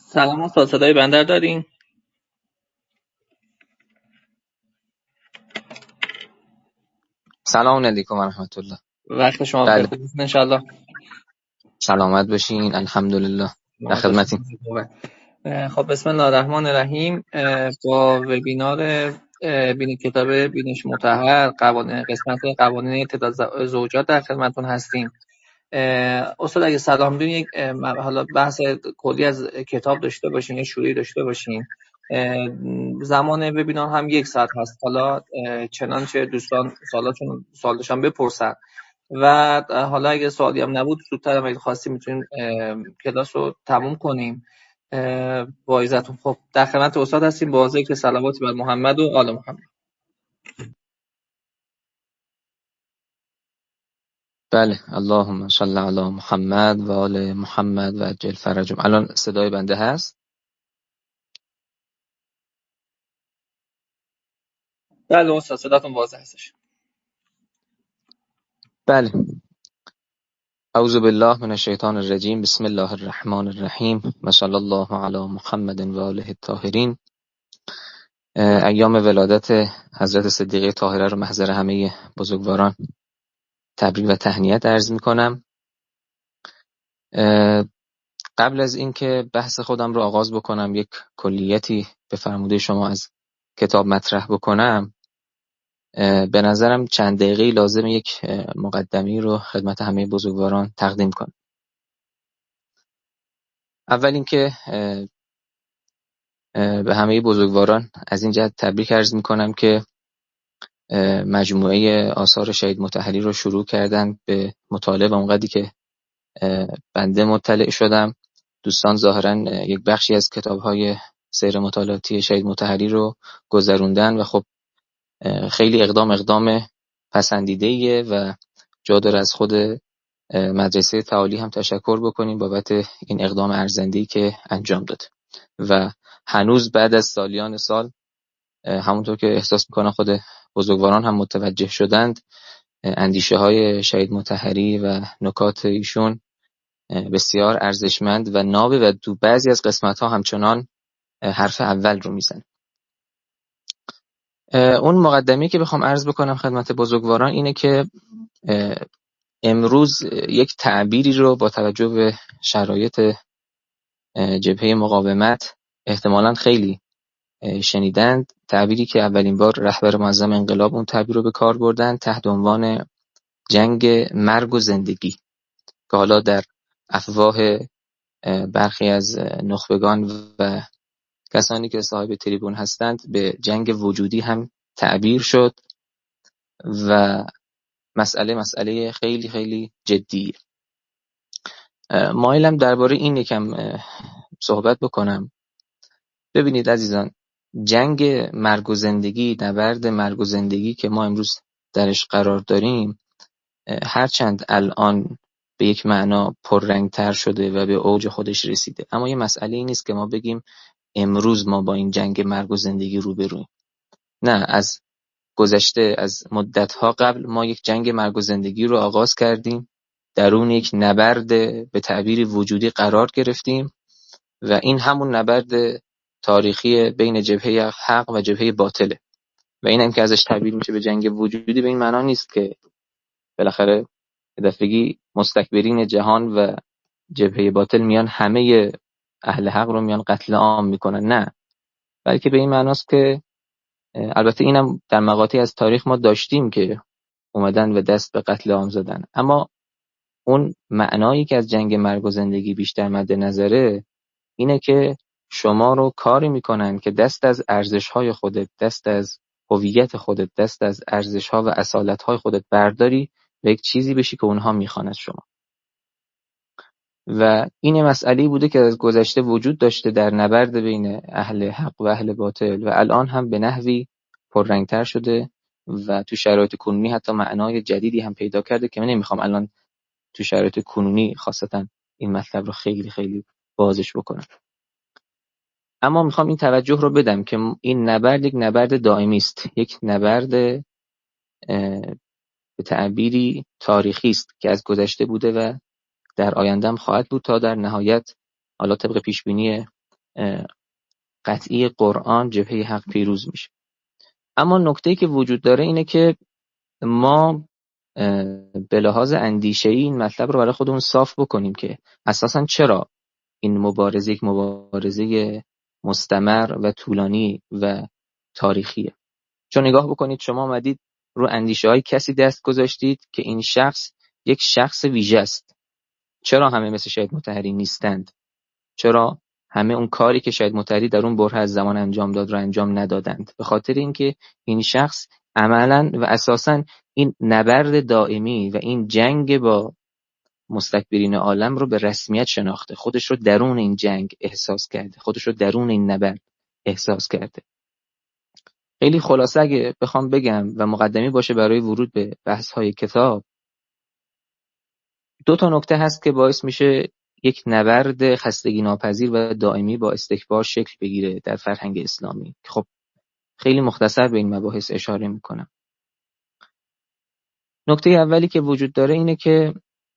سلام استاد، صدای بندر دارین؟ سلام علیکم و رحمت الله. وقت شما بخیر. بله، خوب هستین انشالله؟ سلامت باشین. الحمدلله در خدمتیم. خب بسم الله الرحمن الرحیم. با وبینار بین کتاب بینش مطهر قسمت قوانین تعداد زوجات در خدمتتون هستیم. استاد اگه سلام دون یک حالا بحث کلی از کتاب داشته باشین یا شروعی داشته باشین. زمان وبینار هم 1 ساعت هست. حالا چنانچه دوستان سوال داشتن بپرسن و حالا اگه سوالی هم نبود زودتر هم اگه خواستیم میتونیم کلاس رو تموم کنیم با عزتون. خب در خدمت استاد هستیم با ذکر صلواتی بر محمد و آل محمد. بله، اللهم صل علی محمد و آل محمد و عجل فرجهم. الان صدای بنده هست؟ بله استاد صداتون واضح هستش. بله. اعوذ بالله من الشیطان الرجیم. بسم الله الرحمن الرحیم و صلی الله علی محمد و آله الطاهرین. ایام ولادت حضرت صدیقه طاهره رو محضر همه بزرگواران تبریک و تهنیت عرض می‌کنم. قبل از اینکه بحث خودم رو آغاز بکنم، یک کلیتی به فرموده شما از کتاب مطرح بکنم، به نظرم چند دقیقه‌ای لازم یک مقدمه‌ای رو خدمت همه بزرگواران تقدیم کنم. اول اینکه به همه بزرگواران از این جهت تبریک عرض می‌کنم که مجموعه آثار شهید مطهری رو شروع کردن به مطالعه و اونقدری که بنده مطلع شدم دوستان ظاهراً یک بخشی از کتاب‌های سیر مطالعاتی شهید مطهری رو گذروندن و خب خیلی اقدام پسندیده‌ایه و جا داره از خود مدرسه تعالی هم تشکر بکنیم بابت این اقدام ارزنده‌ای که انجام داد و هنوز بعد از سالیان سال همونطور که احساس میکنم خود بزرگواران هم متوجه شدند، اندیشه های شهید مطهری و نکات ایشون بسیار ارزشمند و ناب و تو بعضی از قسمت ها همچنان حرف اول رو میزن. اون مقدمه‌ای که بخوام عرض بکنم خدمت بزرگواران اینه که امروز یک تعبیری رو با توجه به شرایط جبهه مقاومت احتمالاً خیلی شنیدند، تعبیری که اولین بار رهبر معظم انقلاب اون تعبیر رو به کار بردن تحت عنوان جنگ مرگ و زندگی، که حالا در افواه برخی از نخبگان و کسانی که صاحب تریبون هستند به جنگ وجودی هم تعبیر شد و مسئله خیلی خیلی جدیه. مایلم درباره این یکم صحبت بکنم. ببینید عزیزان، جنگ مرگ و زندگی، نبرد مرگ و زندگی که ما امروز درش قرار داریم، هرچند الان به یک معنا پررنگتر شده و به اوج خودش رسیده، اما یه مسئله این نیست که ما بگیم امروز ما با این جنگ مرگ و زندگی روبرویم. نه، از گذشته، از مدتها قبل ما یک جنگ مرگ و زندگی رو آغاز کردیم، درون یک نبرد به تعبیر وجودی قرار گرفتیم و این همون نبرد تاریخی بین جبهه حق و جبهه باطله و این هم که ازش تعبیر میشه به جنگ وجودی به این معنا نیست که بالاخره دفعگی مستکبرین جهان و جبهه باطل میان همه اهل حق رو میان قتل عام میکنن، نه، بلکه به این معناست که البته اینم در مقاطعی از تاریخ ما داشتیم که اومدن و دست به قتل عام زدن، اما اون معنایی که از جنگ مرگ و زندگی بیشتر مد نظره اینه که شما رو کاری میکنن که دست از ارزش‌های خودت، دست از هویت خودت، دست از ارزش‌ها و اصالت‌های خودت برداری و یک چیزی بشی که اونها میخوان از شما. و این مسئله‌ای بوده که از گذشته وجود داشته در نبرد بین اهل حق و اهل باطل و الان هم به نحوی پررنگتر شده و تو شرایط کنونی حتی معنای جدیدی هم پیدا کرده که من نمیخوام الان تو شرایط کنونی خاصتا این مطلب رو خیلی خیلی بازش بکنم. اما میخوام این توجه رو بدم که این نبرد یک نبرد دائمی است، یک نبرد به تعبیری تاریخی است که از گذشته بوده و در آینده هم خواهد بود تا در نهایت حالا طبق پیشبینی قطعی قرآن جبهه حق پیروز میشه. اما نکته‌ای که وجود داره اینه که ما به لحاظ اندیشه‌ای این مطلب رو برای خودمون صاف بکنیم که اساساً چرا این مبارزه یک مبارزه مستمر و طولانی و تاریخیه. چون نگاه بکنید، شما آمدید رو اندیشه‌های کسی دست گذاشتید که این شخص یک شخص ویژه است. چرا همه مثل شهید مطهری نیستند؟ چرا همه اون کاری که شهید مطهری در اون بره از زمان انجام داد رو انجام ندادند؟ به خاطر اینکه این شخص عملاً و اساساً این نبرد دائمی و این جنگ با مستکبرین عالم رو به رسمیت شناخته، خودش رو درون این جنگ احساس کرده، خودش رو درون این نبرد احساس کرده. خیلی خلاصه اگه بخوام بگم و مقدمی باشه برای ورود به بحث‌های کتاب، 2 نکته هست که باعث میشه یک نبرد خستگی ناپذیر و دائمی با استکبار شکل بگیره در فرهنگ اسلامی. خب خیلی مختصر به این مباحث اشاره میکنم. نکته اولی که وجود داره اینه که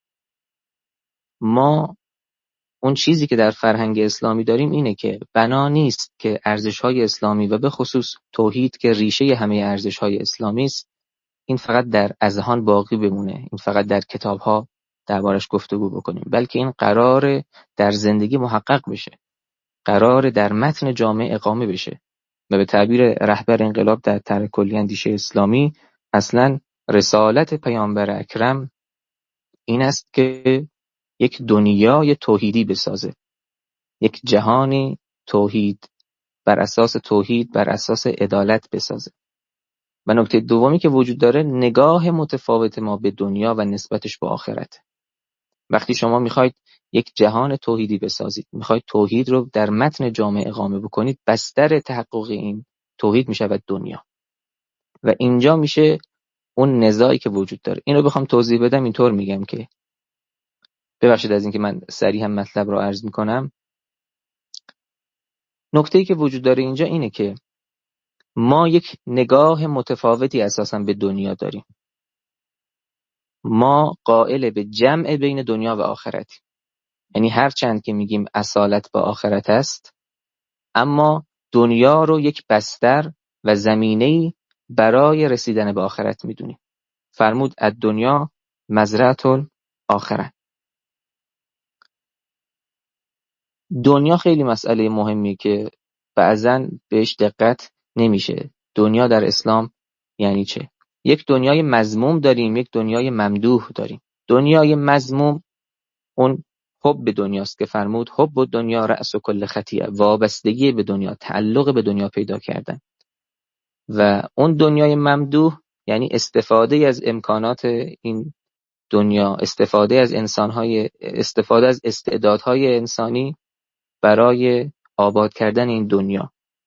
ما اون چیزی که در فرهنگ اسلامی داریم اینه که بنا نیست که ارزش‌های اسلامی و به خصوص توحید که ریشه همه ارزش‌های اسلامی است، این فقط در اذهان باقی بمونه، این فقط در کتاب‌ها دربارش گفتگو بکنیم، بلکه این قراره در زندگی محقق بشه، قراره در متن جامعه اقامه بشه. و به تعبیر رهبر انقلاب در طرح کلی اندیشه اسلامی، اصلا رسالت پیامبر اکرم این است که یک دنیای توحیدی بسازه، یک جهانی توحید بر اساس توحید، بر اساس عدالت بسازه. و نکته دومی که وجود داره، نگاه متفاوت ما به دنیا و نسبتش با آخرت. وقتی شما میخواید یک جهان توحیدی بسازید، میخواید توحید رو در متن جامعه اقامه بکنید، بستر تحقق این توحید میشود دنیا. و اینجا میشه اون نزاعی که وجود داره. اینو بخوام توضیح بدم اینطور میگم که، ببخشید از اینکه من سریع هم مطلب رو عرض میکنم، نکته‌ای که وجود داره اینجا اینه که ما یک نگاه متفاوتی اساساً به دنیا داریم. ما قائل به جمع بین دنیا و آخرت. یعنی هر چند که میگیم اصالت با آخرت است، اما دنیا رو یک بستر و زمینه‌ای برای رسیدن به آخرت میدونیم. فرمود الدنیا مزرعة الاخره. دنیا خیلی مسئله مهمی که بعضن بهش دقت نمیشه. دنیا در اسلام یعنی چه؟ یک دنیای مذموم داریم، یک دنیای ممدوح داریم. دنیای مذموم اون حب به دنیاست که فرمود حب و دنیا رأس و کل خطیئه، وابستگی به دنیا، تعلق به دنیا پیدا کردن. و اون دنیای ممدوح یعنی استفاده از امکانات این دنیا، استفاده از انسان‌های، استفاده از استعدادهای انسانی برای آباد کردن این دنیا.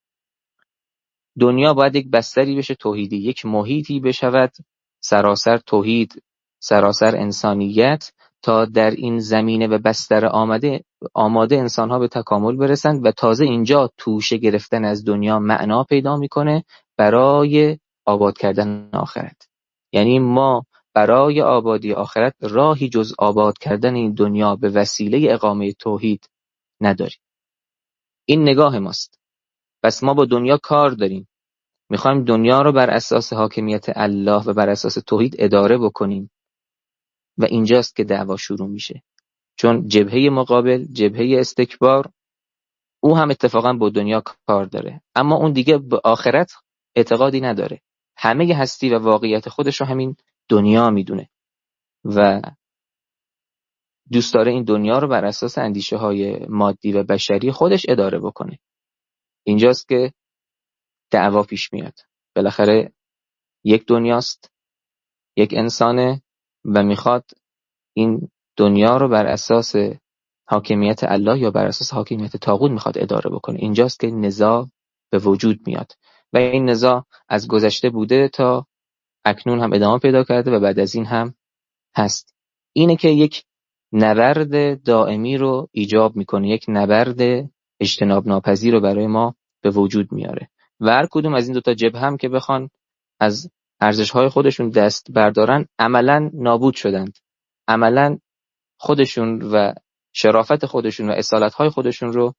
دنیا باید یک بستری بشه توحیدی، یک محیطی بشود سراسر توحید، سراسر انسانیت، تا در این زمینه و بستر آماده انسان‌ها به تکامل برسند و تازه اینجا توشه گرفتن از دنیا معنا پیدا میکنه برای آباد کردن آخرت. یعنی ما برای آبادی آخرت راهی جز آباد کردن این دنیا به وسیله اقامه توحید نداریم. این نگاه ماست. پس ما با دنیا کار داریم. میخوایم دنیا رو بر اساس حاکمیت الله و بر اساس توحید اداره بکنیم و اینجاست که دعوا شروع میشه. چون جبهه مقابل، جبهه استکبار، او هم اتفاقا با دنیا کار داره، اما اون دیگه به آخرت اعتقادی نداره. همه هستی و واقعیت خودش رو همین دنیا میدونه و دوست داره این دنیا رو بر اساس اندیشه های مادی و بشری خودش اداره بکنه. اینجاست که دعوا پیش میاد. بالاخره یک دنیاست، یک انسانه و میخواد این دنیا رو بر اساس حاکمیت الله یا بر اساس حاکمیت طاغوت میخواد اداره بکنه. اینجاست که نزاع به وجود میاد و این نزاع از گذشته بوده تا اکنون هم ادامه پیدا کرده و بعد از این هم هست. اینه که یک نبرد دائمی رو ایجاب میکنه، یک نبرد اجتناب ناپذیر رو برای ما به وجود میاره و هر کدوم از این 2 جبهه هم که بخوان از ارزش‌های خودشون دست بردارن، عملاً نابود شدند. عملاً خودشون و شرافت خودشون و اصالت‌های خودشون رو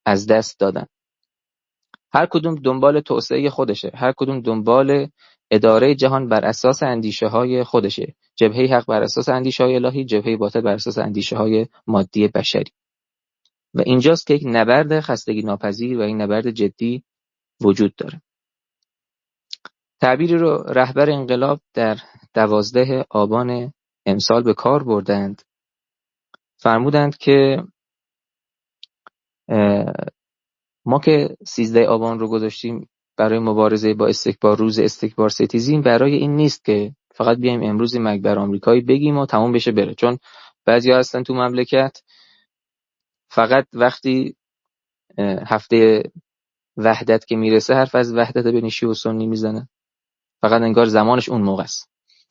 از دست دادن. هر کدوم دنبال توسعه خودشه، هر کدوم دنبال اداره جهان بر اساس اندیشه های خودشه. جبهه حق بر اساس اندیشه های الهی، جبهه باطل بر اساس اندیشه های مادی بشری. و اینجاست که یک نبرد خستگی ناپذیر و این نبرد جدی وجود داره. تعبیری رو رهبر انقلاب در 12 آبان امسال به کار بردند. فرمودند که ما که 13 آبان رو گذاشتیم برای مبارزه با استکبار، روز استکبار ستیزی، برای این نیست که فقط بیایم امروز مرگ بر آمریکایی بگیم و تموم بشه بره. چون بعضیا هستن تو مملکت فقط وقتی هفته وحدت که میرسه حرف از وحدت بین شیعه و سنی میزنه، فقط انگار زمانش اون موقع است.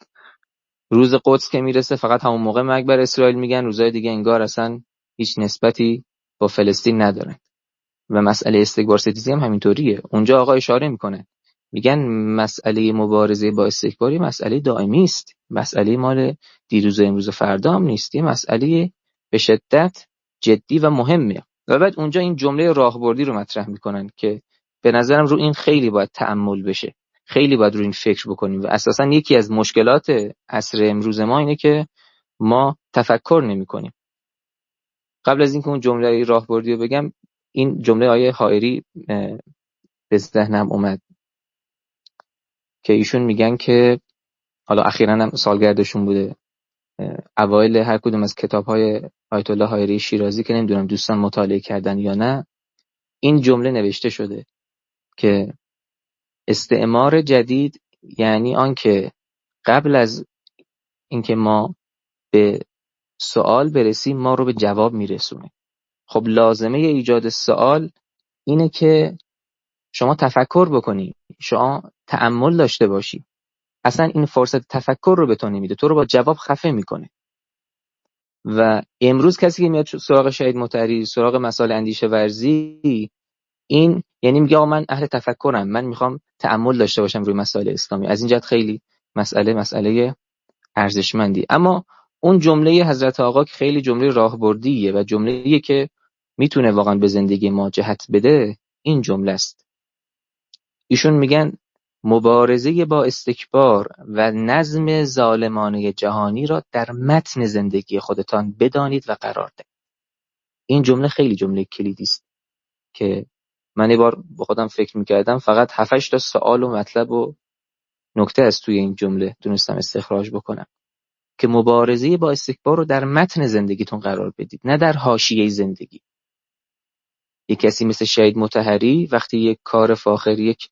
روز قدس که میرسه فقط همون موقع مرگ بر اسرائیل میگن، روزهای دیگه انگار اصلا هیچ نسبتی با فلسطین ندارن. و مسئله استکبار ستیزی هم همینطوریه. اونجا آقا اشاره میکنه، میگن مسئله مبارزه با استکباری مسئله دائمی است، مسئله مال دیروز و امروز و فردا هم نیست، مسئله به شدت جدی و مهمه. و بعد اونجا این جمله راهبردی رو مطرح میکنن که به نظرم رو این خیلی باید تأمل بشه، خیلی باید رو این فکر بکنیم. و اساسا یکی از مشکلات عصر امروز ما اینه که ما تفکر نمیکنیم. قبل از اینکه اون جمله راهبردی رو بگم، این جمله آیه حائری به ذهنم اومد که ایشون میگن که حالا اخیراً هم سالگردشون بوده، اوایل هر کدوم از کتاب‌های آیت الله حائری شیرازی که نمیدونم دوستان مطالعه کردن یا نه، این جمله نوشته شده که استعمار جدید یعنی آن که قبل از اینکه ما به سوال برسیم ما رو به جواب میرسونه. خب لازمه ایجاد سوال اینه که شما تفکر بکنی، شما تأمل داشته باشی. اصلا این فرصت تفکر رو به تو نمیده، تو رو با جواب خفه میکنه. و امروز کسی که میاد سراغ شهید مطهری، سراغ مسائل اندیشه ورزی، این یعنی میگه آقا من اهل تفکرم، من میخوام تأمل داشته باشم روی مسائل اسلامی. از این جهت خیلی مسئله ارزشمندی. اما اون جمله حضرت آقا که خیلی جمله راهبردیه و جمله‌ایه که میتونه واقعا به زندگی ما جهت بده، این جمله است. ایشون میگن مبارزه با استکبار و نظم ظالمانه جهانی را در متن زندگی خودتان بدانید و قرار دهید. این جمله خیلی جمله کلیدی است که من یه بار با خودم فکر میکردم، فقط 7-8 تا سوال و مطلب و نکته از توی این جمله تونستم استخراج بکنم که مبارزه با استکبار رو در متن زندگیتون قرار بدید، نه در حاشیه زندگی. یک کسی مثل شهید مطهری وقتی یک کار فاخر، یک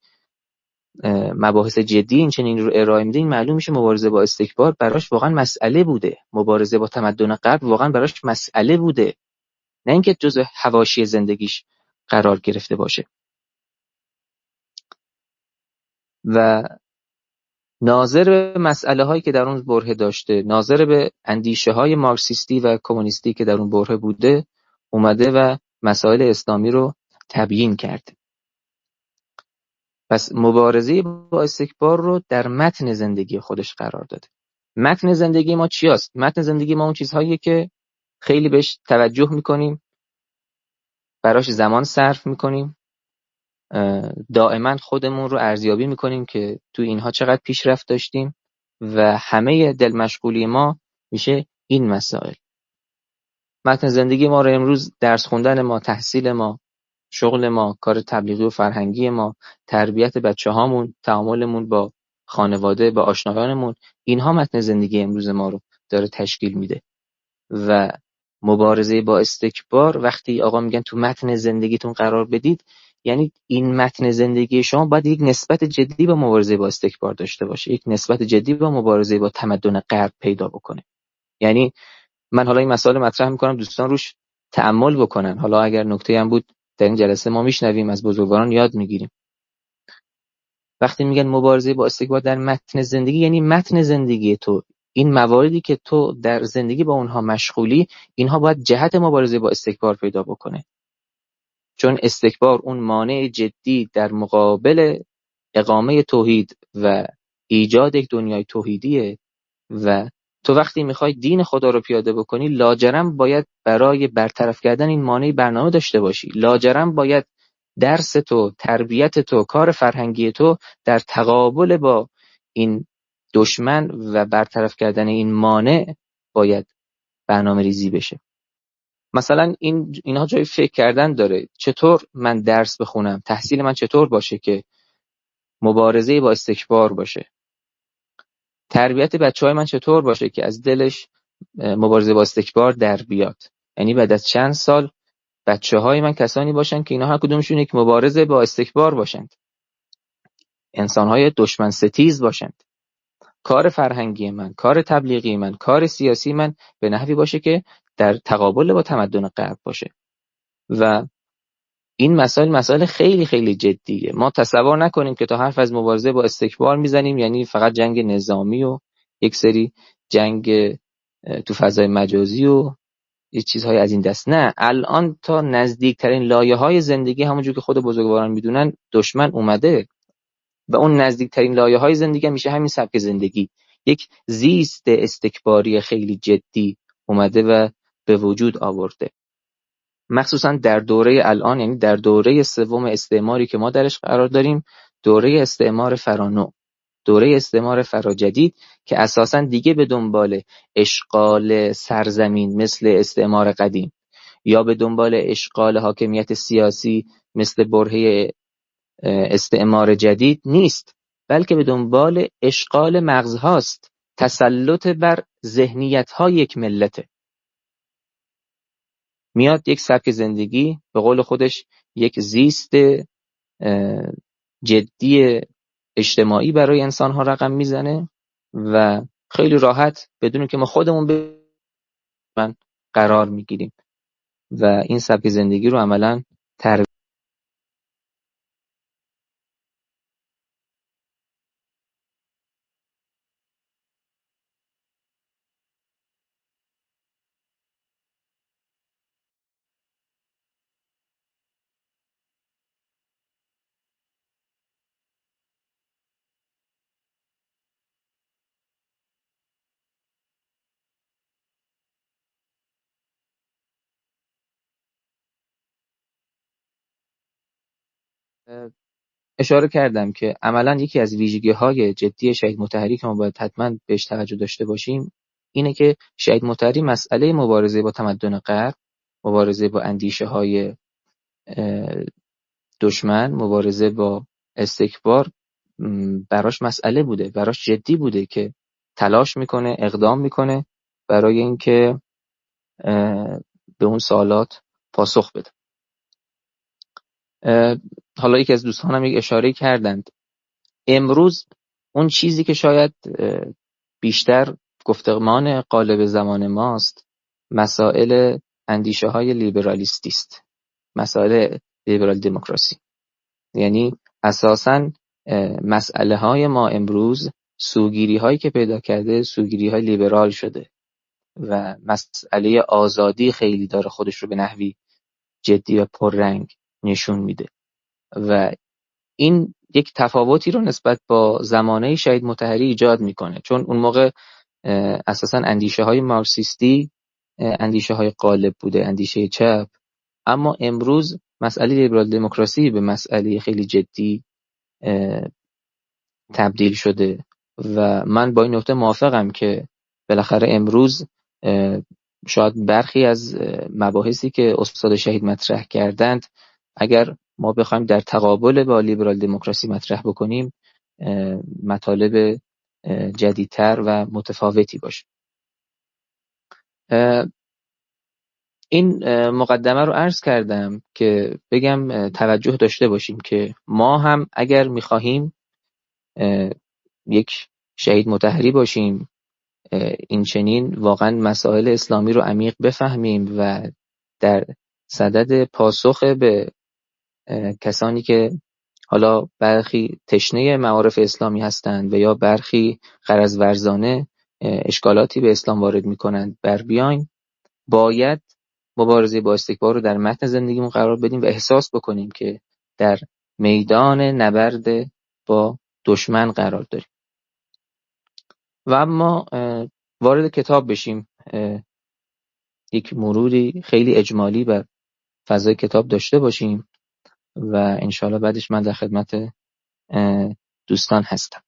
مباحث جدی این چنین رو ارائه میده، این معلوم میشه مبارزه با استکبار براش واقعا مسئله بوده، مبارزه با تمدن غرب واقعا براش مسئله بوده، نه اینکه جزء حواشی زندگیش قرار گرفته باشه. و ناظر به مسئله هایی که در اون برهه داشته، ناظر به اندیشه های مارکسیستی و کمونیستی که در اون برهه بوده، اومده و مسائل اسلامی رو تبیین کرده. پس مبارزه با استکبار رو در متن زندگی خودش قرار داده. متن زندگی ما چی است؟ متن زندگی ما اون چیزهاییه که خیلی بهش توجه میکنیم، براش زمان صرف میکنیم، دائما خودمون رو ارزیابی میکنیم که تو اینها چقدر پیشرفت داشتیم و همه دل مشغولی ما میشه این مسائل. متن زندگی ما رو امروز درس خوندن ما، تحصیل ما، شغل ما، کار تبلیغی و فرهنگی ما، تربیت بچه‌هامون، تعاملمون با خانواده، با آشنایانمون، اینها متن زندگی امروز ما رو داره تشکیل میده. و مبارزه با استکبار وقتی آقا میگن تو متن زندگیتون قرار بدید، یعنی این متن زندگی شما باید یک نسبت جدی با مبارزه با استکبار داشته باشه، یک نسبت جدی با مبارزه با تمدن غرب پیدا بکنه. یعنی من حالا این مسائل مطرح میکنم دوستان روش تأمل بکنن، حالا اگر نکته هم بود در این جلسه ما میشنویم، از بزرگواران یاد میگیریم. وقتی میگن مبارزه با استکبار در متن زندگی، یعنی متن زندگی تو، این مواردی که تو در زندگی با اونها مشغولی، اینها باید جهت مبارزه با استکبار پیدا بکنه. چون استکبار اون مانع جدی در مقابل اقامه توحید و ایجاد یک دنیای توحیدیه و تو وقتی میخوای دین خدا رو پیاده بکنی، لاجرم باید برای برطرف کردن این مانع برنامه داشته باشی. لاجرم باید درس تو، تربیت تو، کار فرهنگی تو در تقابل با این دشمن و برطرف کردن این مانع باید برنامه ریزی بشه. مثلا اینها جای فکر کردن داره. چطور من درس بخونم، تحصیل من چطور باشه که مبارزه با استکبار باشه؟ تربیت بچه‌های من چطور باشه که از دلش مبارزه با استکبار در بیاد؟ یعنی بعد از چند سال بچه‌های من کسانی باشن که اینها هر کدومشون یک مبارزه با استکبار باشند، انسان‌های دشمن ستیز باشند. کار فرهنگی من، کار تبلیغی من، کار سیاسی من به نحوی باشه که در تقابل با تمدن غرب باشه. و این مسائل خیلی خیلی جدیه. ما تصور نکنیم که تا حرف از مبارزه با استکبار میزنیم یعنی فقط جنگ نظامی و یک سری جنگ تو فضای مجازی و یه چیزهای از این دست. نه، الان تا نزدیکترین لایه‌های زندگی، همونجور که خود بزرگواران میدونن، دشمن اومده و اون نزدیکترین لایه‌های زندگی میشه همین سبک زندگی. یک زیست استکباری خیلی جدی اومده و به وجود آورده، مخصوصا در دوره الان، یعنی در دوره سوم استعماری که ما درش قرار داریم، دوره استعمار فرانو، دوره استعمار فراجدید که اساساً دیگه به دنبال اشغال سرزمین مثل استعمار قدیم یا به دنبال اشغال حاکمیت سیاسی مثل برهه استعمار جدید نیست، بلکه به دنبال اشغال مغزهاست، تسلط بر ذهنیت‌های یک ملت. میاد یک سبک زندگی، به قول خودش یک زیست جدی اجتماعی برای انسان‌ها رقم میزنه و خیلی راحت بدون که ما خودمون من قرار میگیریم و این سبک زندگی رو عملاً اشاره کردم که عملاً یکی از ویژگی‌های جدی شهید مطهری که ما باید حتماً بهش توجه داشته باشیم اینه که شهید مطهری مسئله مبارزه با تمدن غرب، مبارزه با اندیشه‌های دشمن، مبارزه با استکبار براش مسئله بوده، براش جدی بوده که تلاش میکنه، اقدام میکنه برای اینکه به اون سوالات پاسخ بده. حالا یکی از دوستانم یک اشاره کردند، امروز اون چیزی که شاید بیشتر گفتمان غالب زمان ماست مسائل اندیشه های لیبرالیستی است، مسائل لیبرال دموکراسی. یعنی اساساً مسئله های ما امروز سوگیری هایی که پیدا کرده سوگیری های لیبرال شده و مسئله آزادی خیلی داره خودش رو به نحوی جدی و پررنگ نشون میده و این یک تفاوتی رو نسبت با زمانه شهید مطهری ایجاد میکنه، چون اون موقع اساساً اندیشه های مارکسیستی اندیشه های غالب بوده، اندیشه چپ، اما امروز مسئله لیبرال دموکراسی به مسئله خیلی جدی تبدیل شده و من با این نکته موافقم که بالاخره امروز شاید برخی از مباحثی که استاد شهید مطرح کردند اگر ما بخوایم در تقابل با لیبرال دموکراسی مطرح بکنیم مطالب جدیدتر و متفاوتی باشه. این مقدمه رو عرض کردم که بگم توجه داشته باشیم که ما هم اگر می‌خواهیم یک شهید مطهری باشیم، این چنین واقعا مسائل اسلامی رو عمیق بفهمیم و در صدد پاسخ به کسانی که حالا برخی تشنه معارف اسلامی هستند و یا برخی غرض ورزانه اشکالاتی به اسلام وارد میکنند بر بیایم، باید مبارزه با استکبار رو در متن زندگیمون قرار بدیم و احساس بکنیم که در میدان نبرد با دشمن قرار داریم. و اما وارد کتاب بشیم، یک مروری خیلی اجمالی بر فضای کتاب داشته باشیم و انشالله بعدش من در خدمت دوستان هستم.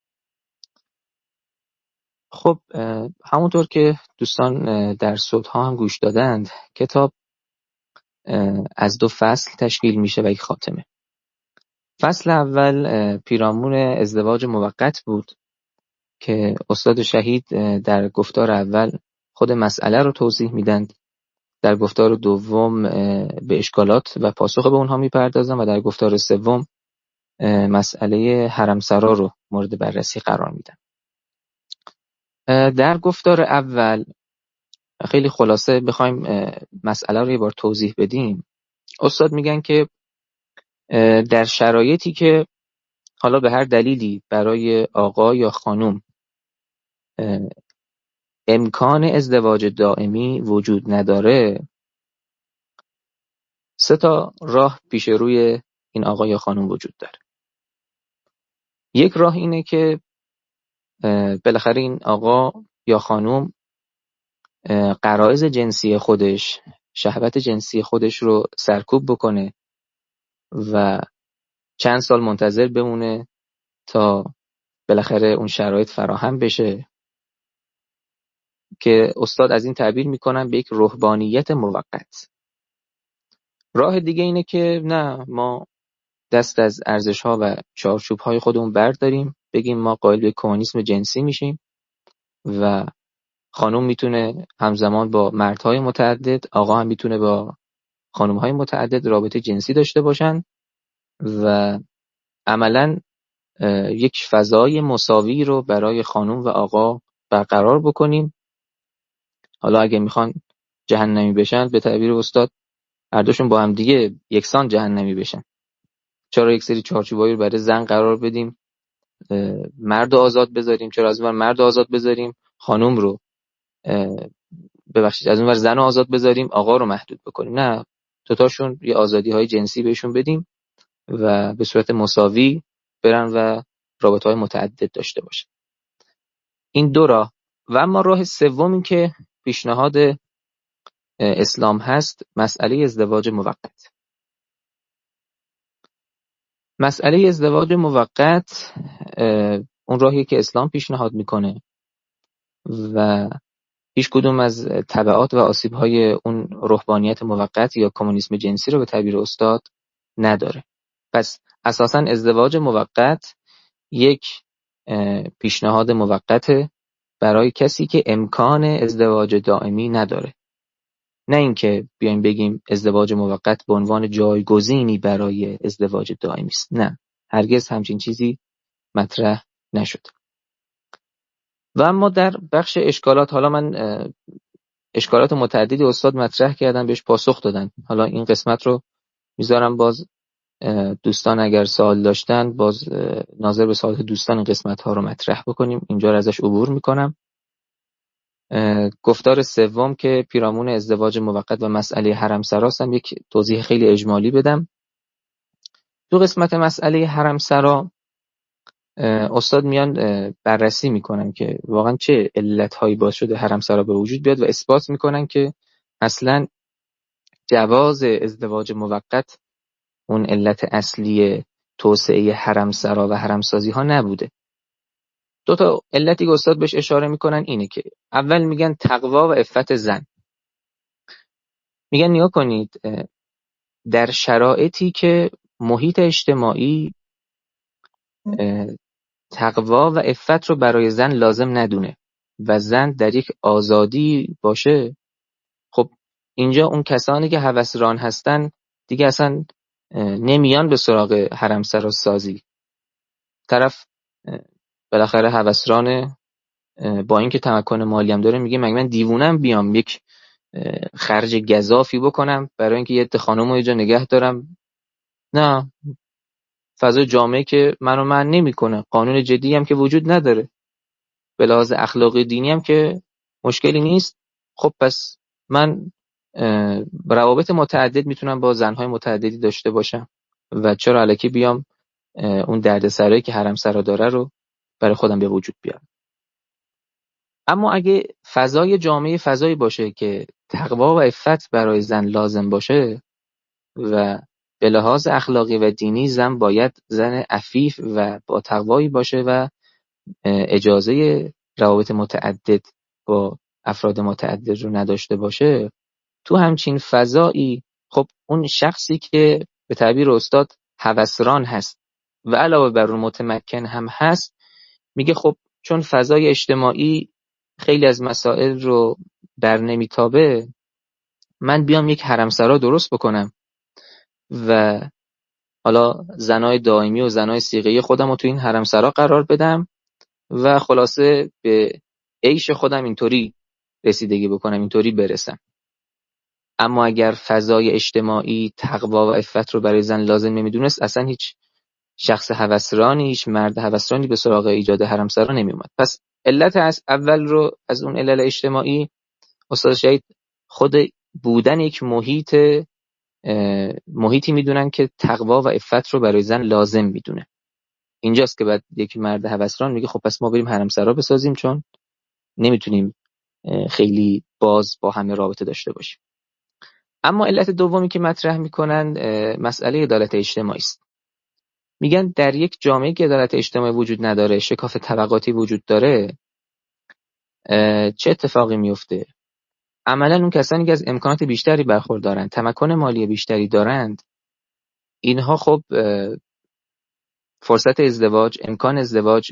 خب همونطور که دوستان در صوت‌ها هم گوش دادند، کتاب از 2 فصل تشکیل میشه و یک خاتمه. فصل اول پیرامون ازدواج موقت بود که استاد شهید در گفتار اول خود مسئله رو توضیح میدند، در گفتار دوم به اشکالات و پاسخ به اونها میپردازن و در گفتار سوم مسئله حرمسرا رو مورد بررسی قرار میدن. در گفتار اول خیلی خلاصه بخوایم مسئله رو یه بار توضیح بدیم، استاد میگن که در شرایطی که حالا به هر دلیلی برای آقا یا خانم امکان ازدواج دائمی وجود نداره، 3 راه پیش روی این آقا یا خانم وجود داره. یک راه اینه که بالاخره این آقا یا خانم غرایز جنسی خودش، شهوت جنسی خودش رو سرکوب بکنه و چند سال منتظر بمونه تا بالاخره اون شرایط فراهم بشه که استاد از این تعبیر میکنن به یک رهبانیت موقت. راه دیگه اینه که نه، ما دست از ارزش‌ها و چارچوب‌های خودمون برداریم، بگیم ما قائل به کمونیسم جنسی میشیم و خانم میتونه همزمان با مردهای متعدد، آقا هم میتونه با خانم‌های متعدد رابطه جنسی داشته باشن و عملاً یک فضای مساوی رو برای خانم و آقا برقرار بکنیم. حالا اگه میخوان جهنمی بشن، به تعبیر استاد هر دوشون با هم دیگه یکسان جهنمی بشن. چرا یک سری چارچوبایی رو برای زن قرار بدیم، مرد رو آزاد بذاریم؟ چرا از اون ور مرد رو آزاد بذاریم، خانم رو ببخشید از اون ور زن رو آزاد بذاریم، آقا رو محدود بکنیم؟ نه، دوتاشون یه آزادی های جنسی بهشون بدیم و به صورت مساوی برن و رابطه های متعدد داشته باشن. این 2 راه. و اما راه سوم این که پیشنهاد اسلام هست، مسئله ازدواج موقت. مسئله ازدواج موقت اون راهی که اسلام پیشنهاد میکنه و هیچ کدوم از تبعات و آسیب‌های اون روحانیت موقت یا کمونیسم جنسی رو به تعبیر استاد نداره. پس اساساً ازدواج موقت یک پیشنهاد موقته برای کسی که امکان ازدواج دائمی نداره. نه اینکه بیایم بگیم ازدواج موقت به عنوان جایگزینی برای ازدواج دائمی است. نه، هرگز همچین چیزی مطرح نشد. و اما در بخش اشکالات، حالا من اشکالات متعددی استاد مطرح کردن، بهش پاسخ دادن. حالا این قسمت رو میذارم باز دوستان اگر سوال داشتن باز ناظر به سوالات دوستان این قسمت ها رو مطرح بکنیم. اینجا رو ازش عبور میکنم. گفتار سوم که پیرامون ازدواج موقت و مسئله حرمسرا است، یک توضیح خیلی اجمالی بدم. تو قسمت مسئله حرمسرا استاد میان بررسی میکنن که واقعا چه علتهایی باعث شده حرمسرا به وجود بیاد و اثبات میکنن که اصلا جواز ازدواج موقت اون علت اصلی توسعه حرمسرا و حرمسازی ها نبوده. 2 علتی که استاد بهش اشاره میکنن اینه که اول میگن تقوا و عفت زن. میگن نیا کنید، در شرایطی که محیط اجتماعی تقوا و عفت رو برای زن لازم ندونه و زن در یک آزادی باشه، خب اینجا اون کسانی که هوسران هستن دیگه اصلا نمیان به سراغ حرمسرا سازی. طرف بالاخره هوسران، با اینکه تمکن مالی هم داره، میگه مگه من دیوونم بیام یک خرج گزافی بکنم برای اینکه یه عده خانم رو اینجا نگه دارم؟ نه، فضای جامعه که منو من نمیکنه، قانون جدی هم که وجود نداره، به لحاظ اخلاقی دینی هم که مشکلی نیست. خب پس من روابط متعدد میتونم با زنهای متعددی داشته باشم و چرا الکی بیام اون دردسرایی که حرمسرا داره رو برای خودم به وجود بیارم؟ اما اگه فضای جامعه فضایی باشه که تقوا و عفت برای زن لازم باشه و به لحاظ اخلاقی و دینی زن باید زن عفیف و با تقوایی باشه و اجازه روابط متعدد با افراد متعدد رو نداشته باشه، تو همچین فضایی خب اون شخصی که به تعبیر استاد هوسران هست و علاوه بر اون متمکن هم هست، میگه خب چون فضای اجتماعی خیلی از مسائل رو بر نمیتابه، من بیام یک حرمسرا درست بکنم و حالا زنای دائمی و زنای صیغه‌ای خودم رو تو این حرمسرا قرار بدم و خلاصه به عیش خودم اینطوری رسیدگی بکنم، اینطوری برسم. اما اگر فضای اجتماعی تقوا و عفت رو برای زن لازم نمیدونست، اصلا هیچ شخص هوسرانی، هیچ مرد هوسرانی به سراغ ایجاد حرمسرا نمیومد. پس علت از اول رو از اون علل اجتماعی استاد شهید خود بودن یک محیطی میدونن که تقوا و عفت رو برای زن لازم میدونه. اینجاست که بعد یک مرد هوسران میگه خب پس ما بریم حرمسرا بسازیم، چون نمیتونیم خیلی باز با همه رابطه داشته باشیم. اما علت دومی که مطرح میکنن مسئله عدالت اجتماعی است. میگن در یک جامعه که عدالت اجتماعی وجود نداره، شکاف طبقاتی وجود داره، چه اتفاقی میفته؟ عملا اون کسانی که از امکانات بیشتری برخوردارند، تمکن مالی بیشتری دارند، اینها خب فرصت ازدواج، امکان ازدواج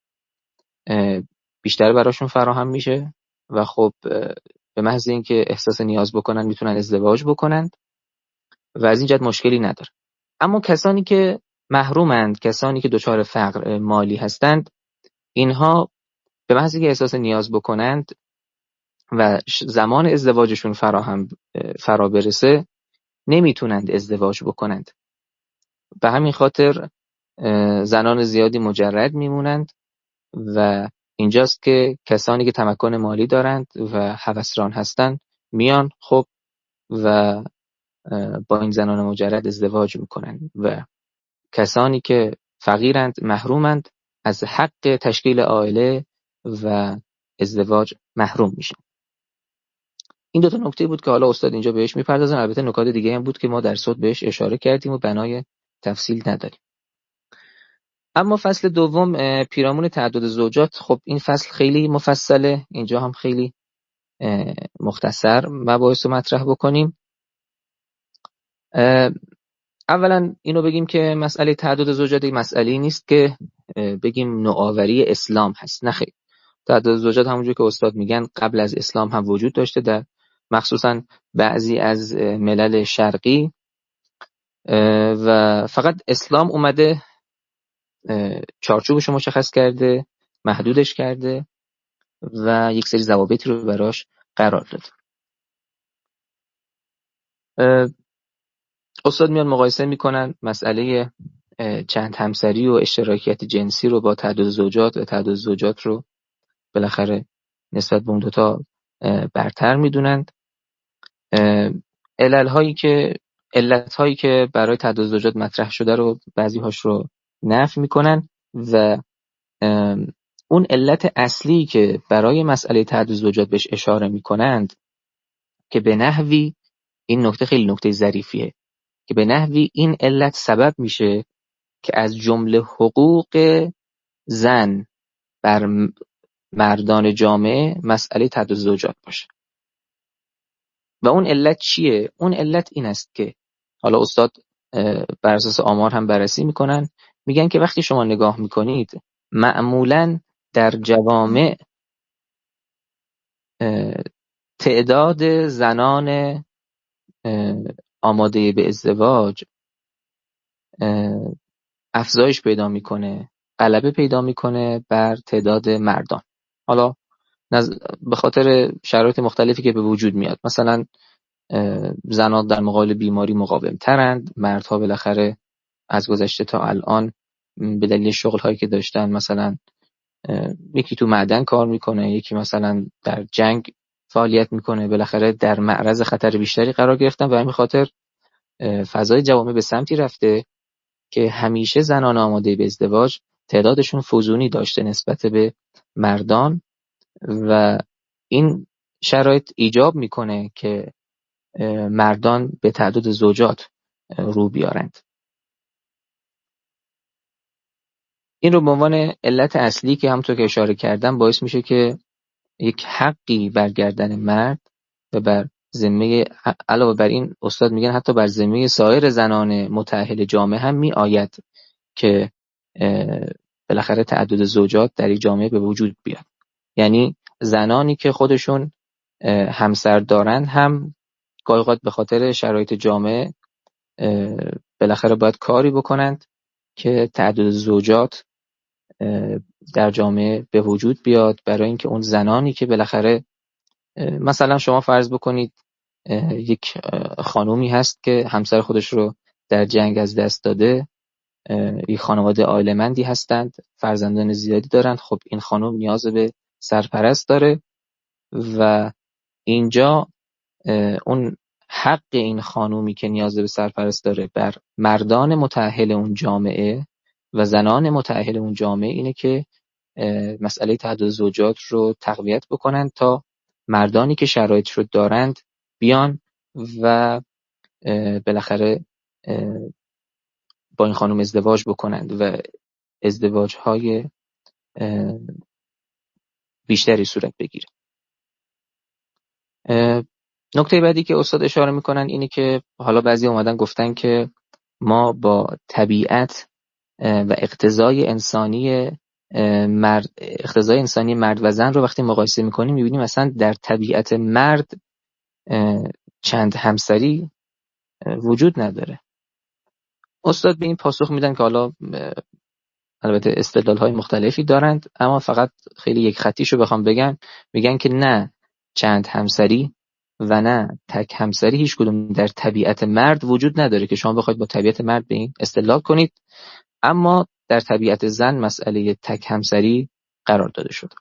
بیشتر براشون فراهم میشه و خب به محض اینکه احساس نیاز بکنن میتونن ازدواج بکنن و از این جهت مشکلی نداره. اما کسانی که محرومند، کسانی که دچار فقر مالی هستند، اینها به محض اینکه احساس نیاز بکنند و زمان ازدواجشون فرا برسه، نمیتونند ازدواج بکنند. به همین خاطر زنان زیادی مجرد میمونند و اینجاست که کسانی که تمکن مالی دارند و هوسران هستند میان خب و با این زنان مجرد ازدواج میکنند و کسانی که فقیرند، محرومند، از حق تشکیل عائله و ازدواج محروم میشن. این دو تا نکته بود که حالا استاد اینجا بهش میپردازن. البته نکات دیگه هم بود که ما در صوت بهش اشاره کردیم و بنای تفصیل نداریم. اما فصل دوم، پیرامون تعدد زوجات، خب این فصل خیلی مفصله، اینجا هم خیلی مختصر مباحث رو مطرح بکنیم. اولا اینو بگیم که مسئله تعدد زوجات یک مسئله نیست که بگیم نوآوری اسلام هست. نه خیر، تعدد زوجات همونجور که استاد میگن قبل از اسلام هم وجود داشته، در مخصوصا بعضی از ملل شرقی، و فقط اسلام اومده چارچوبش رو مشخص کرده، محدودش کرده و یک سری ضوابطی رو براش قرار داد. استاد میان مقایسه میکنن مسئله چند همسری و اشتراکیت جنسی رو با تعدد زوجات و تعدد زوجات رو بالاخره نسبت به اون دوتا برتر میدونند. علت هایی که برای تعدد زوجات مطرح شده رو بعضی هاش رو نفی میکنن و اون علت اصلی که برای مسئله تعدد زوجات بهش اشاره میکنند که به نحوی، این نکته خیلی نکته ظریفیه، که به نحوی این علت سبب میشه که از جمله حقوق زن بر مردان جامعه مسئله تعدد زوجات باشه. و اون علت چیه؟ اون علت این است که حالا استاد بر اساس آمار هم بررسی میکنن، میگن که وقتی شما نگاه میکنید معمولاً در جوامع تعداد زنان آماده به ازدواج افزایش پیدا میکنه، غلبه پیدا میکنه بر تعداد مردان. حالا به خاطر شرایط مختلفی که به وجود میاد، مثلا زنان در مقابل بیماری مقاوم ترند، مردها بالاخره از گذشته تا الان به دلیل شغل هایی که داشتن، مثلا یکی تو معدن کار میکنه، یکی مثلا در جنگ فعالیت میکنه، بالاخره در معرض خطر بیشتری قرار گرفتن و همین خاطر فضای جوامع به سمتی رفته که همیشه زنان آماده به ازدواج تعدادشون فزونی داشته نسبت به مردان و این شرایط ایجاب میکنه که مردان به تعدد زوجات رو بیارند. این رو به عنوان علت اصلی که همونطور که اشاره کردم باعث میشه که یک حقی برگردن مرد و بر ذمه، علاوه بر این استاد میگن حتی بر ذمه سایر زنان متأهل جامعه هم می آید که بالاخره تعدد زوجات در یک جامعه به وجود بیاد. یعنی زنانی که خودشون همسر دارند هم گاهی اوقات به خاطر شرایط جامعه بالاخره باید کاری بکنند که تعدد زوجات در جامعه به وجود بیاد، برای اینکه اون زنانی که بالاخره مثلا شما فرض بکنید یک خانومی هست که همسر خودش رو در جنگ از دست داده، یک خانواده عائله‌مندی هستند، فرزندان زیادی دارند. خب این خانم نیاز به سرپرست داره و اینجا اون حق این خانومی که نیاز به سرپرست داره بر مردان متأهل اون جامعه و زنان متأهل اون جامعه اینه که مسئله تعدد زوجات رو تقویت بکنن تا مردانی که شرایط رو دارند بیان و بالاخره با این خانم ازدواج بکنند و ازدواج‌های بیشتری صورت بگیره. نکته بعدی که استاد اشاره میکنن اینه که حالا بعضی اومدن گفتن که ما با طبیعت و اقتضای انسانی مرد و زن رو وقتی مقایسه میکنیم میبینیم مثلا در طبیعت مرد چند همسری وجود نداره. استاد به این پاسخ میدن که حالا البته استدلال‌های مختلفی دارند، اما فقط خیلی یک خطیشو بخوام بگم، میگن که نه چند همسری و نه تک همسری هیچ کدوم در طبیعت مرد وجود نداره که شما بخواید با طبیعت مرد به این استدلال کنید، اما در طبیعت زن مسئله تک همسری قرار داده شده.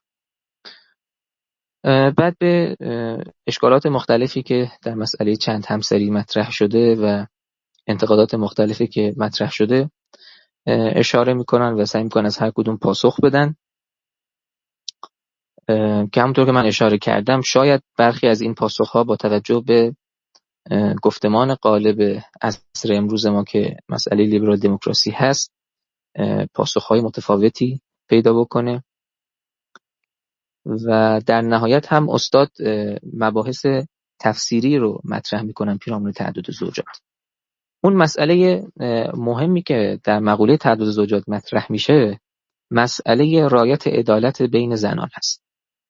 بعد به اشکالات مختلفی که در مسئله چند همسری مطرح شده و انتقادات مختلفی که مطرح شده اشاره میکنن و سعی میکنن از هر کدوم پاسخ بدن که همونطور که من اشاره کردم شاید برخی از این پاسخها با توجه به گفتمان غالب عصر امروز ما که مسئله لیبرال دموکراسی هست پاسخهای متفاوتی پیدا بکنه و در نهایت هم استاد مباحث تفسیری رو مطرح میکنن پیرامون تعدد زوجات. اون مسئله مهمی که در مقوله تعدد زوجات مطرح میشه مسئله رعایت عدالت بین زنان هست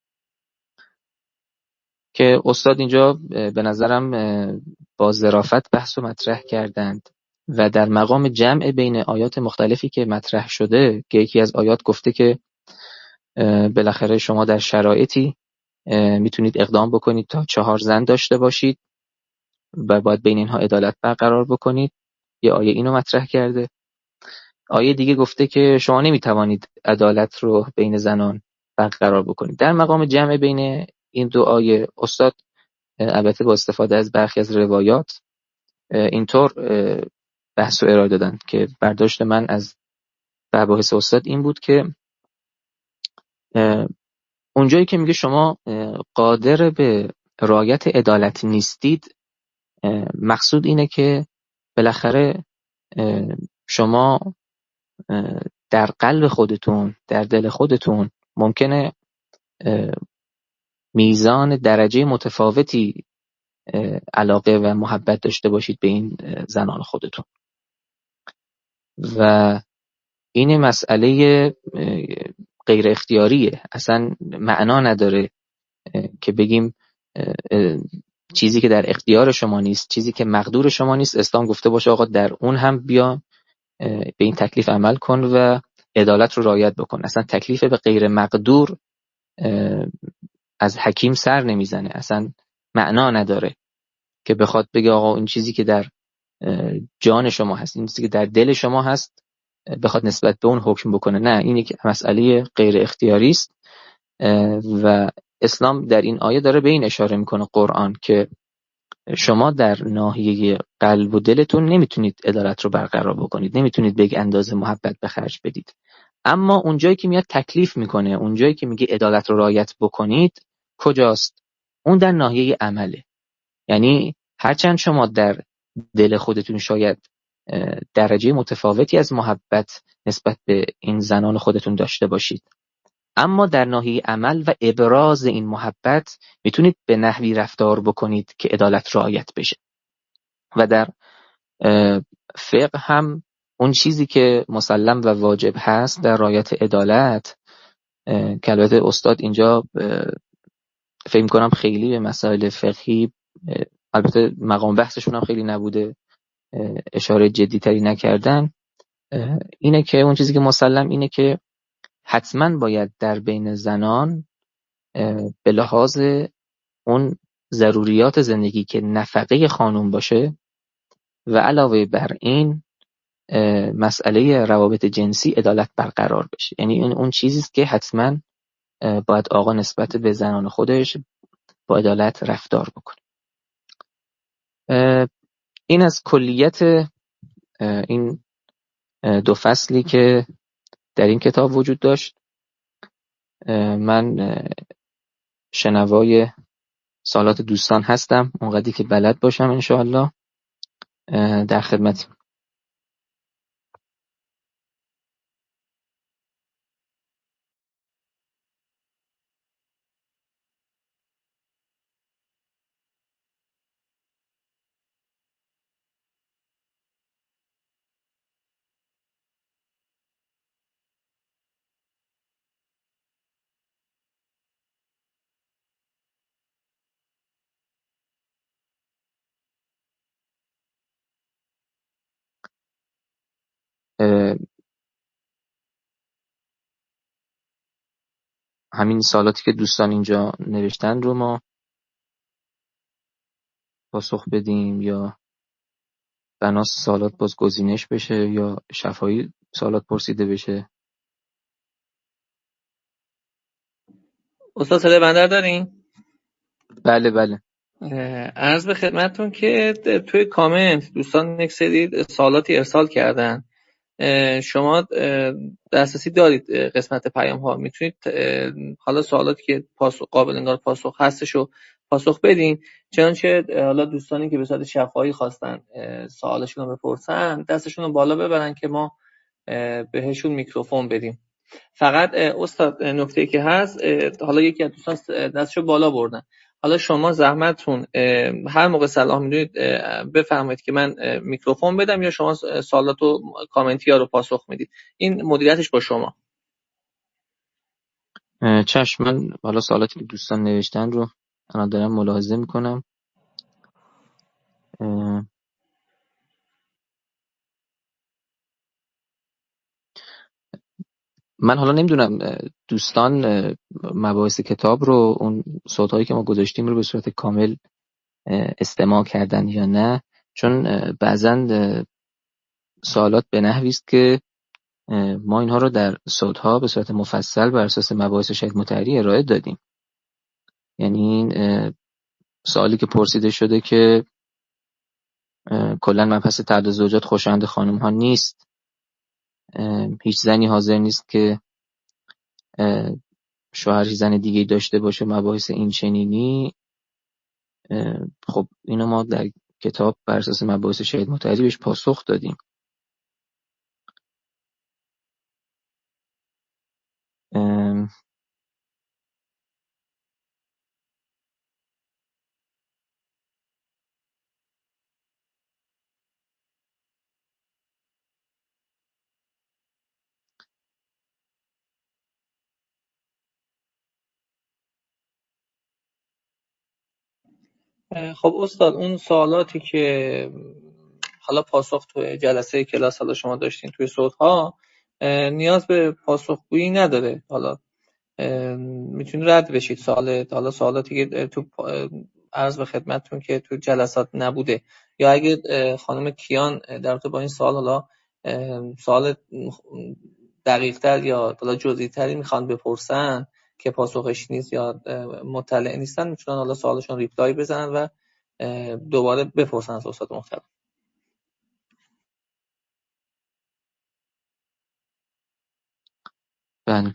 که استاد اینجا به نظرم با ظرافت بحث رو مطرح کردند و در مقام جمع بین آیات مختلفی که مطرح شده که یکی از آیات گفته که بالاخره شما در شرایطی میتونید اقدام بکنید تا 4 زن داشته باشید و باید بین اینها عدالت برقرار بکنید. یه آیه اینو مطرح کرده. آیه دیگه گفته که شما نمیتوانید عدالت رو بین زنان برقرار بکنید. در مقام جمع بین این دو آیه استاد البته با استفاده از برخی از روایات اینطور بحث رو ارائه دادن که برداشت من از مباحث استاد این بود که اونجایی که میگه شما قادر به رعایت عدالت نیستید مقصود اینه که بالاخره شما در قلب خودتون در دل خودتون ممکنه میزان درجه متفاوتی علاقه و محبت داشته باشید به این زنان خودتون و این مسئله غیر اختیاریه، اصلا معنا نداره که بگیم چیزی که در اختیار شما نیست، چیزی که مقدور شما نیست، اسلام گفته باشه آقا در اون هم بیا به این تکلیف عمل کن و عدالت رو رعایت بکن. اصلا تکلیف به غیر مقدور از حکیم سر نمیزنه، اصلا معنا نداره که بخواد بگه آقا این چیزی که در جان شما هست، این چیزی که در دل شما هست بخواد نسبت به اون حکم بکنه. نه، این یک مسئله غیر اختیاری است و اسلام در این آیه داره به این اشاره میکنه قرآن که شما در ناحیه قلب و دلتون نمیتونید عدالت رو برقرار بکنید، نمیتونید به یک اندازه محبت به خرج بدید. اما اونجایی که میاد تکلیف میکنه، اونجایی که میگه عدالت رو رعایت بکنید کجاست؟ اون در ناحیه عمله. یعنی هرچند شما در دل خودتون شاید درجه متفاوتی از محبت نسبت به این زنان خودتون داشته باشید، اما در ناحیه عمل و ابراز این محبت میتونید به نحوی رفتار بکنید که عدالت رعایت بشه. و در فقه هم اون چیزی که مسلم و واجب هست در رعایت عدالت، که البته استاد اینجا فکر کنم خیلی به مسائل فقهی، البته مقام بحثشون هم خیلی نبوده، اشاره جدیتری نکردن، اینه که اون چیزی که مسلم اینه که حتما باید در بین زنان به لحاظ اون ضروریات زندگی که نفقه خانوم باشه و علاوه بر این مسئله روابط جنسی عدالت برقرار بشه. یعنی این اون چیزیست که حتما باید آقا نسبت به زنان خودش با عدالت رفتار بکنه. این از کلیت این دو فصلی که در این کتاب وجود داشت. من شنوای سوالات دوستان هستم اونقدری که بلد باشم، انشاءالله در خدمتیم. همین سوالاتی که دوستان اینجا نوشتن رو ما پاسخ بدیم، یا بناس سوالات باز گزینش بشه، یا شفاهی سوالات پرسیده بشه؟ استاد صدای بنده رو دارین؟ بله بله. عرض به خدمتتون که توی کامنت دوستان یک سری سوالاتی ارسال کردن. شما دسترسی دارید قسمت پیام ها، میتونید حالا سوالاتی که قابل انگار پاسخ هستش رو پاسخ بدین. چنانچه حالا دوستانی که به صورت شفاهی خواستن سوالشون رو بپرسن دستشون رو بالا ببرن که ما بهشون میکروفون بدیم. فقط استاد نکته که هست، حالا یکی از دوستان دستشو بالا بردن، حالا شما زحمتتون هر موقع صلاح میدونید بفرمایید که من میکروفون بدم، یا شما سوالات و کامنتی ها رو پاسخ میدید. این مدیریتش با شما. چشم. من حالا سوالاتی که دوستان نوشتن رو الان دارم ملاحظه میکنم. من حالا نمیدونم دوستان مباحث کتاب رو، اون صوتایی که ما گذاشتیم رو به صورت کامل استماع کردن یا نه، چون بعضن سوالات به نحوی است که ما اینها رو در صوتها به صورت مفصل بر اساس مباحث شهید مطهری ارائه دادیم. یعنی این سوالی که پرسیده شده که کلا مبحث تعدد زوجات خوشایند خانم ها نیست، هیچ زنی حاضر نیست که شوهر زن دیگه داشته باشه، مباحث این چنینی، خب اینو ما در کتاب بر اساس مباحث شهید مطهری بهش پاسخ دادیم. خب استاد، اون سوالاتی که حالا پاسخ توی جلسه کلاس حالا شما داشتین توی صوت ها نیاز به پاسخگویی نداره. حالا میتونید رد بشید حالا سوالاتی که تو عرض به خدمتتون که تو جلسات نبوده، یا اگه خانم کیان در رابطه با این سوال حالا سوال دقیق تر یا حالا جزئی تری میخوان بپرسن که پاسخش نیست یا مطلع نیستن، میتونن حالا سوالشون ریپلای بزنن و دوباره بپرسن از استاد محترم. بله.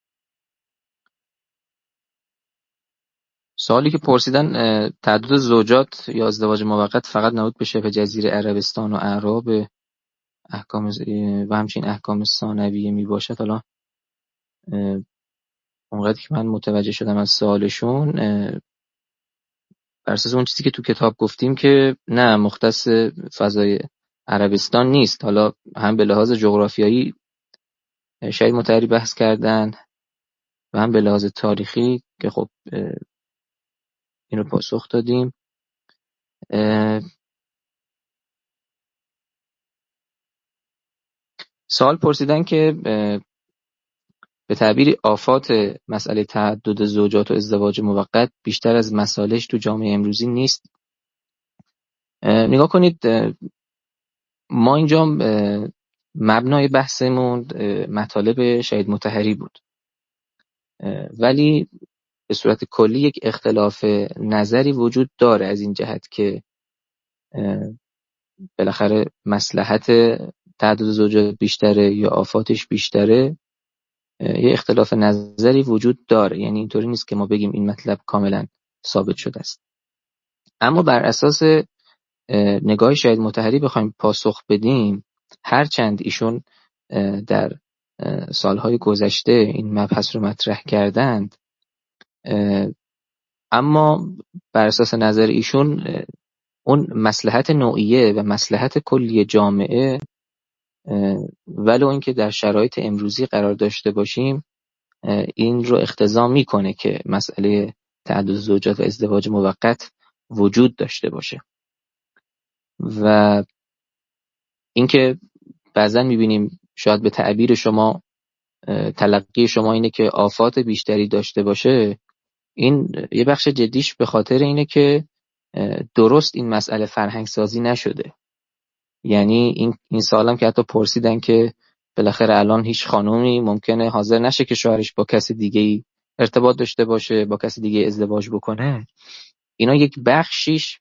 سوالی که پرسیدن تعدد زوجات یا ازدواج موقت فقط نبود به شبه جزیره عربستان و اعراب احکام و همچنین احکام ثانویه می باشد. حالا اونقدر که من متوجه شدم از سوالشون، بر اساس اون چیزی که تو کتاب گفتیم که نه، مختص فضای عربستان نیست. حالا هم به لحاظ جغرافیایی شاید متحری بحث کردن و هم به لحاظ تاریخی که خب اینو پاسخ دادیم. سوال پرسیدن که به تعبیری آفات مسئله تعدد زوجات و ازدواج موقت بیشتر از مصالحش تو جامعه امروزی نیست. نگاه کنید، ما اینجا مبنای بحثمون مطالب شهید مطهری بود، ولی به صورت کلی یک اختلاف نظری وجود داره از این جهت که بالاخره مصلحت تعدد زوجات بیشتره یا آفاتش بیشتره. یه اختلاف نظری وجود داره، یعنی اینطوری نیست که ما بگیم این مطلب کاملا ثابت شده است. اما بر اساس نگاه شهید مطهری بخوایم پاسخ بدیم، هرچند ایشون در سالهای گذشته این مبحث رو مطرح کردند، اما بر اساس نظر ایشون اون مصلحت نوعیه و مصلحت کلی جامعه، ولو اینکه در شرایط امروزی قرار داشته باشیم، این رو اقتضا میکنه که مسئله تعدد زوجات و ازدواج موقت وجود داشته باشه. و اینکه بعضا میبینیم شاید به تعبیر شما، تلقی شما اینه که آفات بیشتری داشته باشه، این یه بخش جدیش به خاطر اینه که درست این مسئله فرهنگ سازی نشده. یعنی این سوالم که حتی پرسیدن که بالاخره الان هیچ خانومی ممکنه حاضر نشه که شوهرش با کسی دیگه ارتباط داشته باشه، با کسی دیگه ازدواج بکنه. اینا یک بخشیش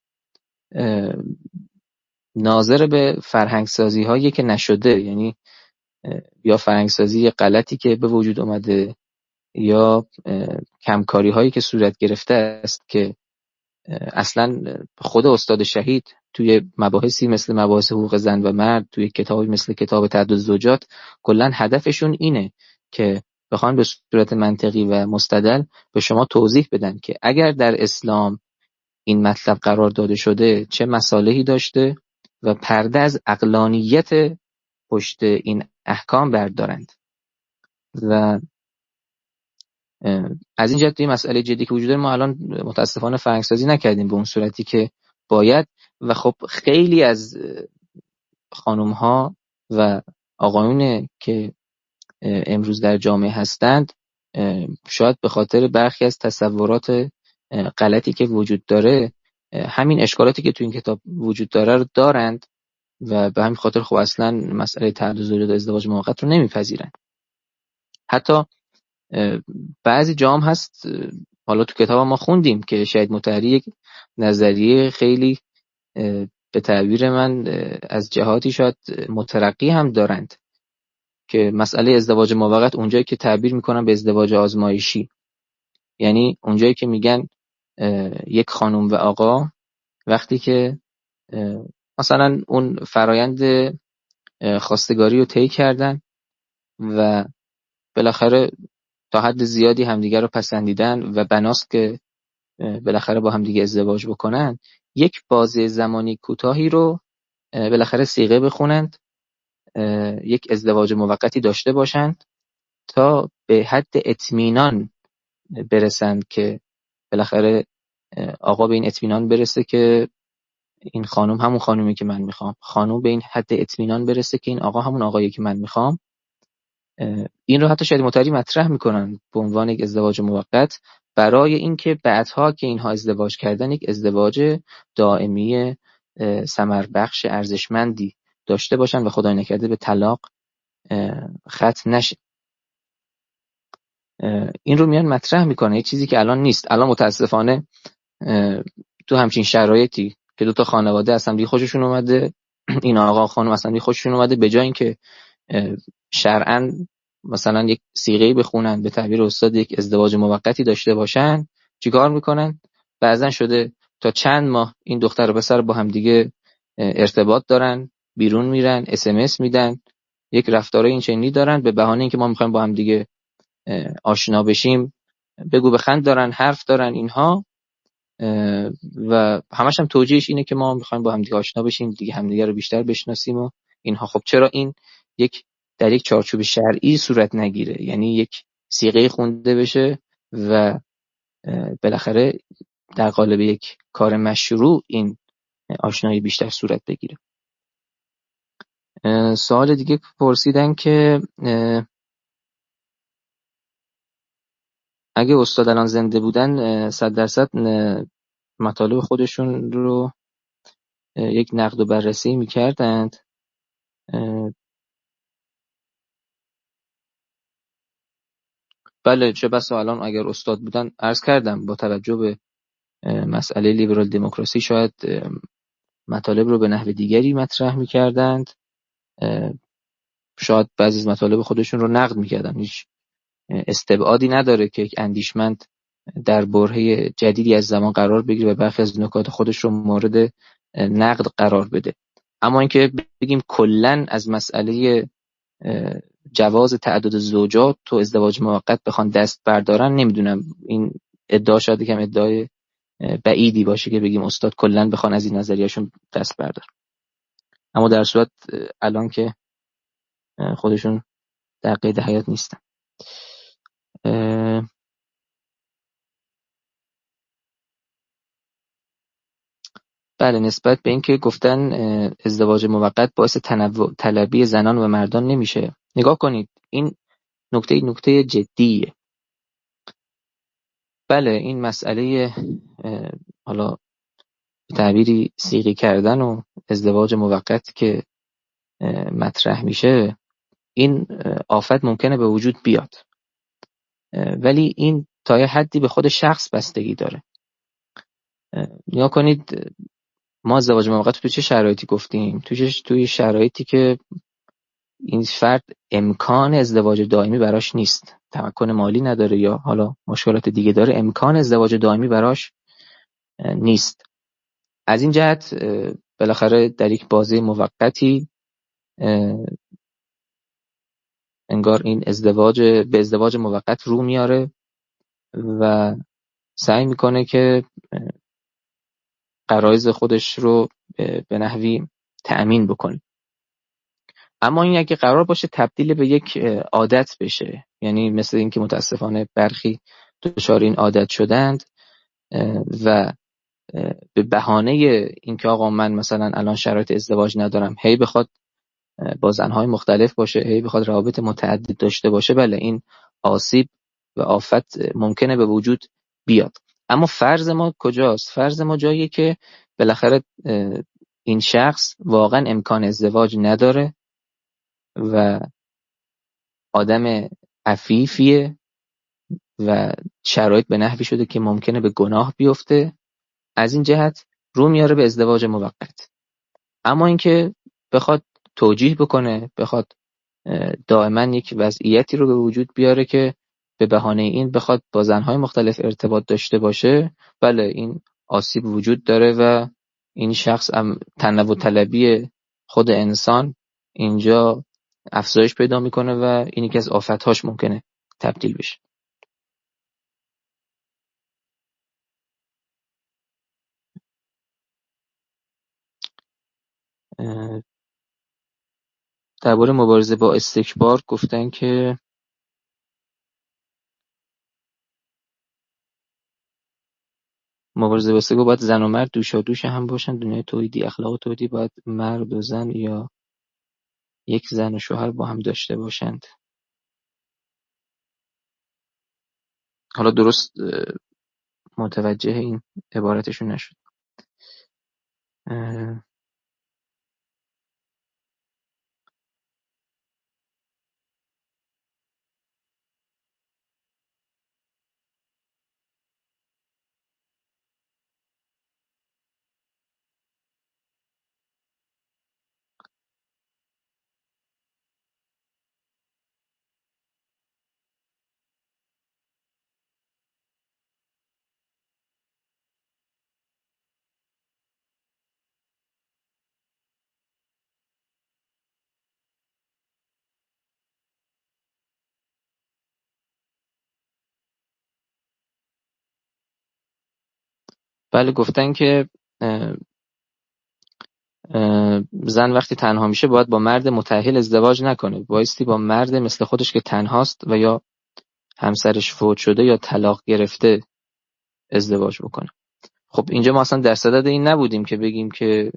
ناظر به فرهنگ سازی هایی که نشده، یعنی یا فرهنگ سازی غلطی که به وجود اومده یا کمکاری هایی که صورت گرفته است که اصلا خود استاد شهید توی مباحثی مثل مباحث حقوق زن و مرد، توی کتابی مثل کتاب تعدد زوجات، کلا هدفشون اینه که بخوان به صورت منطقی و مستدل به شما توضیح بدن که اگر در اسلام این مطلب قرار داده شده چه مصالحی داشته و پرده از عقلانیت پشت این احکام بردارند. و از این جهت این مسئله جدی که وجود داره، ما الان متاسفانه فرهنگسازی نکردیم به اون صورتی که باید. و خب خیلی از خانم ها و آقایون که امروز در جامعه هستند، شاید به خاطر برخی از تصورات غلطی که وجود داره، همین اشکالاتی که تو این کتاب وجود داره رو دارند و به همین خاطر خب اصلا مسئله تعدد زوجات و ازدواج موقت رو نمیپذیرند. حتی بعضی جام هست، حالا تو کتاب ما خوندیم که شهید مطهری یک نظریه خیلی به تعبیر من از جهاتی شاید مترقی هم دارند که مسئله ازدواج موقت اونجایی که تعبیر میکنن به ازدواج آزمایشی، یعنی اونجایی که میگن یک خانم و آقا وقتی که مثلا اون فرایند خواستگاری رو طی کردن و بالاخره تا حد زیادی همدیگر رو پسندیدن و بناست که بالاخره با همدیگه ازدواج بکنن، یک بازه زمانی کوتاهی رو بالاخره صیغه بخونند، یک ازدواج موقتی داشته باشند تا به حد اطمینان برسند که بالاخره آقا به این اطمینان برسه که این خانم همون خانومی که من میخوام، خانم به این حد اطمینان برسه که این آقا همون آقایی که من میخوام. این رو حتی شهید مطهری مطرح میکنن به عنوان یک ازدواج موقت، برای اینکه بعدها که اینها ازدواج کردن یک ازدواج دائمی ثمر بخش ارزشمندی داشته باشن و خدای نکرده به طلاق ختم نشه. این رو میان مطرح میکنه، یک چیزی که الان نیست. الان متاسفانه تو همچین شرایطی که دو تا خانواده اصلا دیگه خوششون اومده، این آقا خانم اصلا دیگه خوششون اومده، به جای اینکه شرعاً مثلا یک صیغه بخونن، به تعبیر استاد یک ازدواج موقتی داشته باشن، چیکار میکنن؟ بعضن شده تا چند ماه این دختر و پسر با هم دیگه ارتباط دارن، بیرون میرن، اس میدن، یک رفتارای این چنینی دارن، به بهانه اینکه ما میخوایم با هم دیگه آشنا بشیم، بگو بخند دارن، حرف دارن اینها، و همش هم توجیهش اینه که ما میخوایم با هم دیگه آشنا بشیم، دیگه همدیگه رو بیشتر بشناسیم و اینها. خب چرا این یک در یک چارچوب شرعی صورت نگیره؟ یعنی یک صیغه خونده بشه و بالاخره در قالب یک کار مشروع این آشنایی بیشتر صورت بگیره. سوال دیگه پرسیدن که اگه استاد الان زنده بودن 100% مطالب خودشون رو یک نقد و بررسی میکردند. بله، چه بسا الان اگر استاد بودن، عرض کردم با توجه به مسئله لیبرال دموکراسی شاید مطالب رو به نحو دیگری مطرح میکردند، شاید بعضی از مطالب خودشون رو نقد میکردن. هیچ استبعادی نداره که یک اندیشمند در برهه جدیدی از زمان قرار بگیره و برخی از نکات خودش رو مورد نقد قرار بده. اما اینکه بگیم کلاً از مسئله جواز تعدد زوجات تو ازدواج موقت بخوان دست بردارن، نمیدونم، این ادعا شاید یکم ادعای بعیدی باشه که بگیم استاد کلاً بخوان از این نظریهشون دست بردارن. اما در صورت الان که خودشون در قید حیات نیستن. بله، نسبت به این که گفتن ازدواج موقت باعث تنوع طلبی زنان و مردان نمیشه، نگاه کنید این نکته جدیه. بله، این مسئله حالا تعبیری صیغه کردن و ازدواج موقت که مطرح میشه، این آفت ممکنه به وجود بیاد، ولی این تا یه حدی به خود شخص بستگی داره. نیا کنید ما ازدواج موقت تو چه شرایطی گفتیم؟ توی شرایطی که این فرد امکان ازدواج دائمی براش نیست، تمکن مالی نداره یا حالا مشکلات دیگه داره، امکان ازدواج دائمی براش نیست. از این جهت بالاخره در یک بازه موقتی انگار این به ازدواج موقت رو میاره و سعی میکنه که غرایز خودش رو به نحوی تأمین بکنه. اما این اگه قرار باشه تبدیل به یک عادت بشه، یعنی مثل اینکه متاسفانه برخی دچار این عادت شدند و به بهانه اینکه آقا من مثلا الان شرایط ازدواج ندارم، هی بخواد با زنهای مختلف باشه، هی بخواد روابط متعدد داشته باشه، بله این آسیب و آفت ممکنه به وجود بیاد. اما فرض ما کجاست؟ فرض ما جاییه که بالاخره این شخص واقعا امکان ازدواج نداره و آدم عفیفیه و شرایط به نحوی شده که ممکنه به گناه بیفته، از این جهت رو میاره به ازدواج موقت. اما اینکه بخواد توجیه بکنه، بخواد دائما یک وضعیتی رو به وجود بیاره که به بهانه این بخواد با زنهای مختلف ارتباط داشته باشه، بله این آسیب وجود داره و این شخص تنوع طلبی خود انسان اینجا افزایش پیدا میکنه و این یکی از آفتهاش ممکنه تبدیل بشه. درباره مبارزه با استکبار گفتن که مبارزه با استکبار باید زن و مرد دوشادوش هم باشن. دنیای توحیدی، اخلاق توحیدی باید مرد و زن یا یک زن و شوهر با هم داشته باشند. حالا درست متوجه این عبارتشون نشد. بله، گفتن که زن وقتی تنها میشه باید با مرد متأهل ازدواج نکنه، بایستی با مرد مثل خودش که تنهاست و یا همسرش فوت شده یا طلاق گرفته ازدواج بکنه. خب اینجا ما اصلا در صدد این نبودیم که بگیم که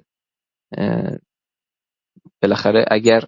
بالاخره اگر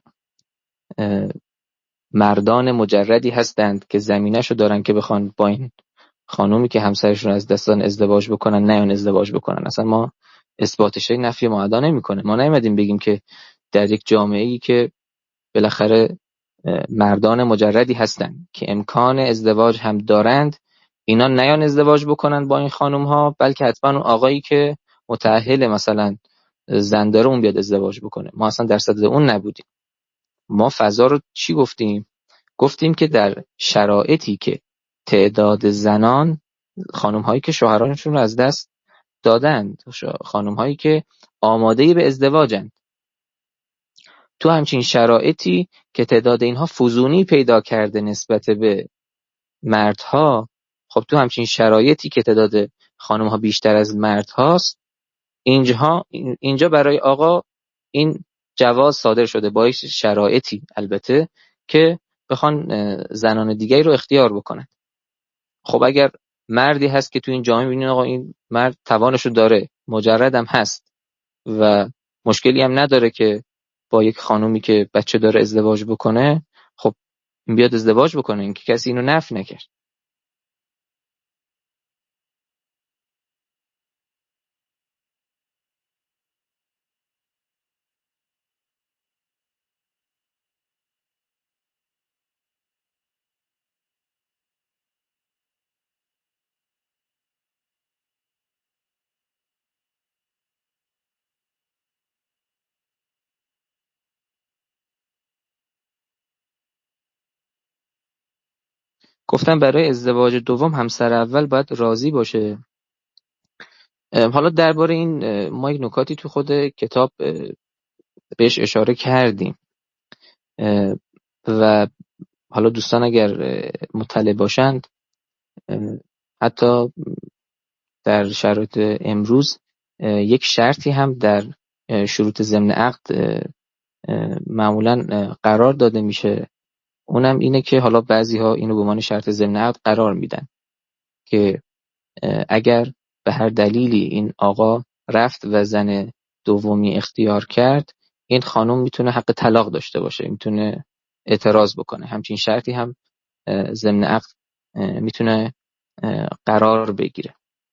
مردان مجردی هستند که زمینه‌شو دارن که بخوان با این خانومی که همسرشون از دست دادن ازدواج بکنن، نه اون ازدواج بکنن، اصلا ما اثباتش نفی معدا نمیکنه. ما نیومدیم بگیم که در یک جامعه‌ای که بالاخره مردان مجردی هستند که امکان ازدواج هم دارند، اینا نیان ازدواج بکنن با این خانم ها، بلکه حتما اون آقایی که متأهل مثلا زن داره اون بیاد ازدواج بکنه. ما اصلا در صدد اون نبودیم. ما فضا رو چی گفتیم؟ گفتیم که در شرایطی که تعداد زنان، خانم هایی که شوهرانشون رو از دست دادند، خانم هایی که آماده به ازدواجند، تو همچین شرایطی که تعداد اینها فزونی پیدا کرده نسبت به مردها، خب تو همچین شرایطی که تعداد خانم ها بیشتر از مرد هاست، اینجا برای آقا این جواز صادر شده با شرایطی البته که بخوان زنان دیگری رو اختیار بکنن. خب اگر مردی هست که تو این جامعه ببینین آقا این مرد توانشو داره، مجرد هم هست و مشکلی هم نداره که با یک خانومی که بچه داره ازدواج بکنه، خب این بیاد ازدواج بکنه، این که کسی اینو نفی نکرد. گفتم برای ازدواج دوم همسر اول باید راضی باشه. حالا درباره این ما یک نکاتی تو خود کتاب بهش اشاره کردیم و حالا دوستان اگر مطلع باشند، حتی در شرایط امروز یک شرطی هم در شروط ضمن عقد معمولا قرار داده میشه، اونم اینه که حالا بعضی‌ها اینو به عنوان شرط ضمن عقد قرار میدن که اگر به هر دلیلی این آقا رفت و زن دومی اختیار کرد، این خانم میتونه حق طلاق داشته باشه، میتونه اعتراض بکنه. همچین شرطی هم ضمن عقد میتونه قرار بگیره.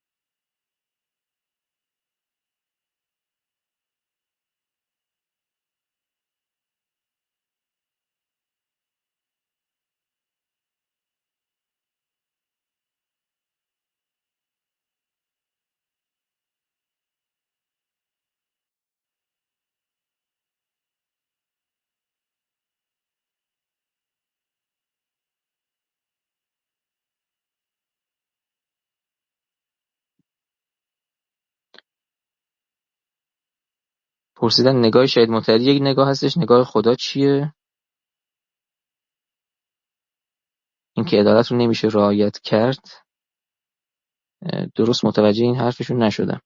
پرسیدن نگاه شهید مطلقی یک نگاه هستش، نگاه خدا چیه؟ اینکه عدالت رو نمیشه رعایت کرد. درست متوجه این حرفشون نشدم.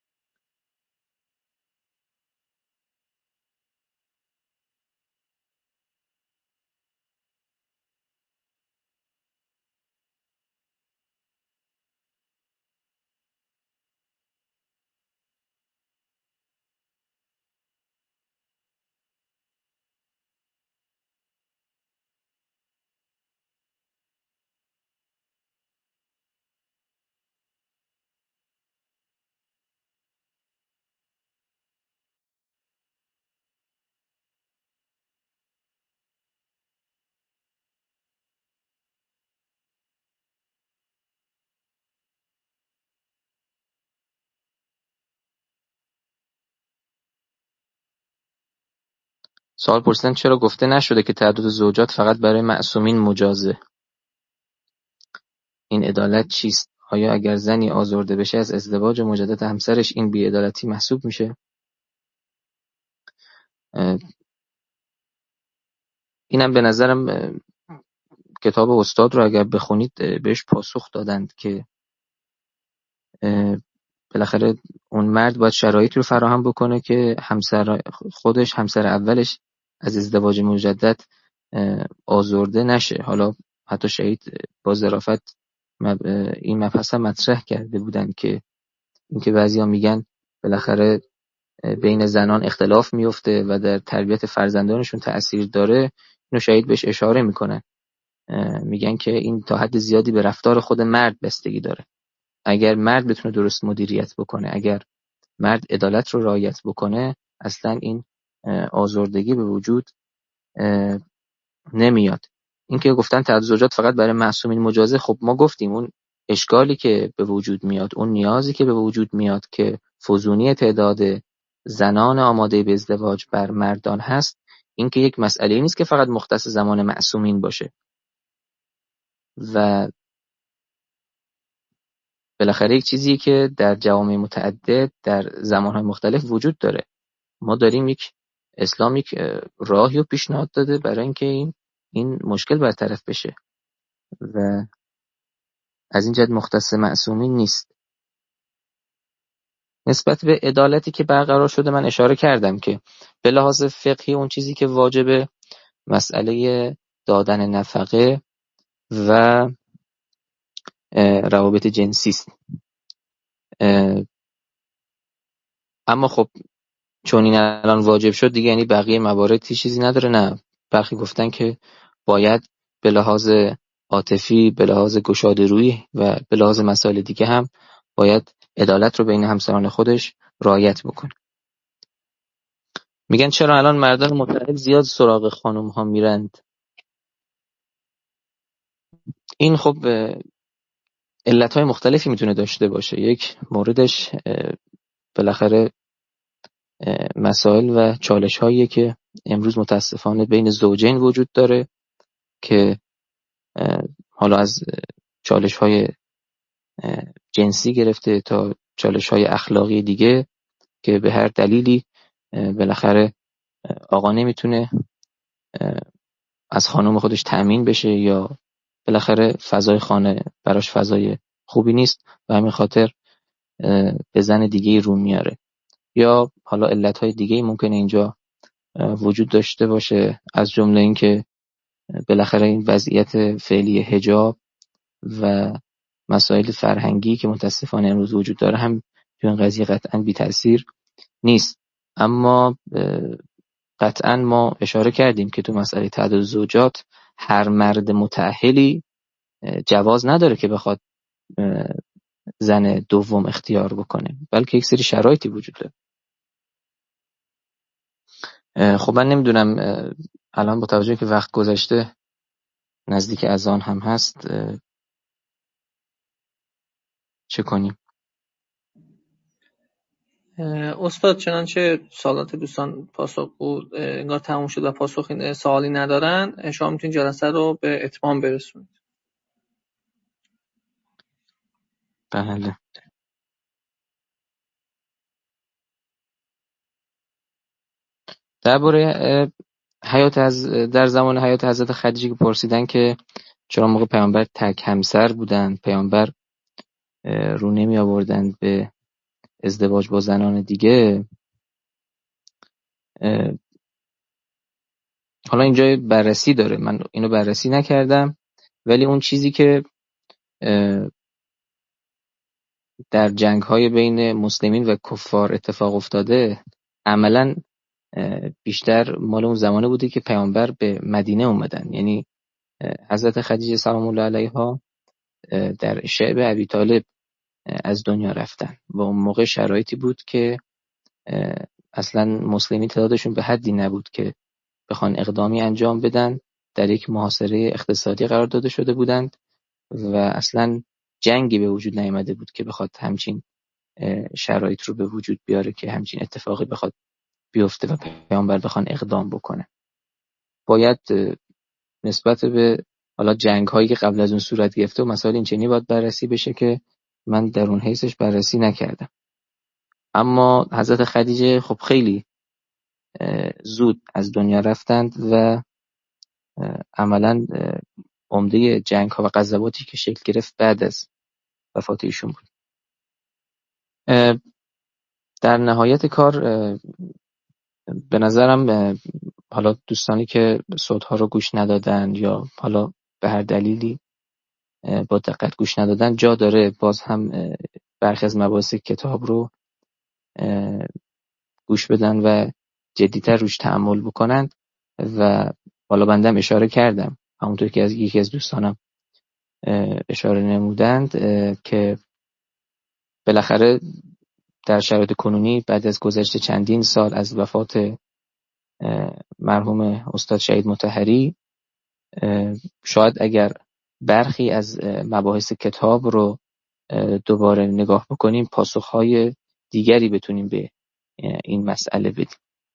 سوال پرسیدن چرا گفته نشده که تعدد زوجات فقط برای معصومین مجازه؟ این عدالت چیست؟ آیا اگر زنی آزرده بشه از ازدواج مجدد همسرش این بی‌عدالتی محسوب میشه؟ اینم به نظرم کتاب استاد رو اگر بخونید بهش پاسخ دادند که بالاخره اون مرد باید شرایطی رو فراهم بکنه که همسر اولش از ازدواج مجدد آزرده نشه. حالا حتی شهید با ظرافت این مبحث هم مطرح کرده بودن که اینکه بعضیا میگن بالاخره بین زنان اختلاف میفته و در تربیت فرزندانشون تأثیر داره، اینو شهید بهش اشاره میکنن. میگن که این تا حد زیادی به رفتار خود مرد بستگی داره. اگر مرد بتونه درست مدیریت بکنه، اگر مرد عدالت رو رعایت بکنه، اصلا این آزردگی به وجود نمیاد. این که گفتن تعدد زوجات فقط برای معصومین مجازه، خب ما گفتیم اون اشکالی که به وجود میاد، اون نیازی که به وجود میاد که فزونی تعداد زنان آماده به ازدواج بر مردان هست، این که یک مسئله نیست که فقط مختص زمان معصومین باشه و بالاخره یک چیزی که در جوامع متعدد در زمانهای مختلف وجود داره. ما داریم اسلام یک راهی رو پیشنهاد داده برای اینکه این مشکل برطرف بشه و از این جهت مختص معصومین نیست. نسبت به عدالتی که برقرار شده من اشاره کردم که به لحاظ فقهی اون چیزی که واجبه مسئله دادن نفقه و روابط جنسی است. اما خب چون این الان واجب شد دیگه، یعنی بقیه مواردی چیزی نداره؟ نه، برخی گفتن که باید به لحاظ عاطفی، به لحاظ گشاده‌رویی و به لحاظ مسائل دیگه هم باید عدالت رو بین همسران خودش رعایت بکنه. میگن چرا الان مردان متعهد زیاد سراغ خانم ها میرند؟ این خب علتهای مختلفی میتونه داشته باشه. یک موردش بالاخره مسائل و چالش هایی که امروز متاسفانه بین زوجین وجود داره که حالا از چالش های جنسی گرفته تا چالش های اخلاقی دیگه که به هر دلیلی بالاخره آقا نمیتونه از خانم خودش تأمین بشه یا بالاخره فضای خانه براش فضای خوبی نیست و همین خاطر به زن دیگه رو میاره. یا حالا علتهای دیگه ممکنه اینجا وجود داشته باشه، از جمله این که بالاخره این وضعیت فعلی حجاب و مسائل فرهنگی که متاسفانه امروز وجود داره هم تو این قضیه قطعا بی تأثیر نیست. اما قطعا ما اشاره کردیم که تو مسئله تعدد زوجات هر مرد متأهلی جواز نداره که بخواد زن دوم اختیار بکنه، بلکه یک سری شرایطی وجود داره. خب من نمیدونم الان با توجه که وقت گذشته نزدیک اذان هم هست چه کنیم؟ استاد چنانچه سوالات دوستان پاسخ بود، انگار تموم شد و پاسخی سوالی ندارن، شما میتونید جلسه رو به اتمام برسونید. بله. درباره در زمان حیات حضرت خدیجه که پرسیدن که چرا موقع پیامبر تک همسر بودن، پیامبر رو نمی آوردن به ازدواج با زنان دیگه، حالا اینجا بررسی داره، من اینو بررسی نکردم، ولی اون چیزی که در جنگ‌های بین مسلمین و کفار اتفاق افتاده عملاً بیشتر مال اون زمانه بوده که پیامبر به مدینه اومدن. یعنی حضرت خدیجه سلام الله علیها در شعب ابی طالب از دنیا رفتن و اون موقع شرایطی بود که اصلا مسلمین تعدادشون به حدی نبود که بخوان اقدامی انجام بدن، در یک محاصره اقتصادی قرار داده شده بودند و اصلا جنگی به وجود نیامده بود که بخواد همچین شرایط رو به وجود بیاره که همچین اتفاقی بخواد بیفته و پیامبر بخوان اقدام بکنه. باید نسبت به حالا جنگ هایی که قبل از اون صورت گرفته و مسائل اینچنینی باید بررسی بشه که من در اون حیثش بررسی نکردم. اما حضرت خدیجه خب خیلی زود از دنیا رفتند و عملاً عمده جنگ ها و غزواتی که شکل گرفت بعد از وفات ایشون بود. در نهایت کار به نظرم حالا دوستانی که صوت‌ها رو گوش ندادن یا حالا به هر دلیلی با دقت گوش ندادن، جا داره باز هم برخی از مباحث کتاب رو گوش بدن و جدی‌تر روش تأمل بکنند. و حالا بندم اشاره کردم، همونطور که از یکی از دوستانم اشاره نمودند، که بالاخره در شرایط کنونی بعد از گذشت چندین سال از وفات مرحوم استاد شهید مطهری، شاید اگر برخی از مباحث کتاب رو دوباره نگاه بکنیم، پاسخهای دیگری بتونیم به این مسئله بدیم.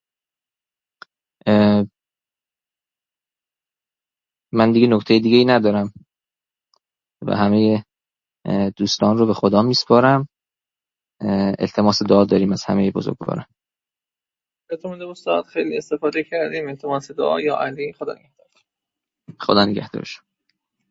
من دیگه نکته دیگه‌ای ندارم و همه دوستان رو به خدا میسپارم. التماس دعا داریم از همه بزرگواران. بهتون استاد خیلی استفاده کردیم. التماس دعا یا علی. خدا نگهدار. خدا نگهدارش.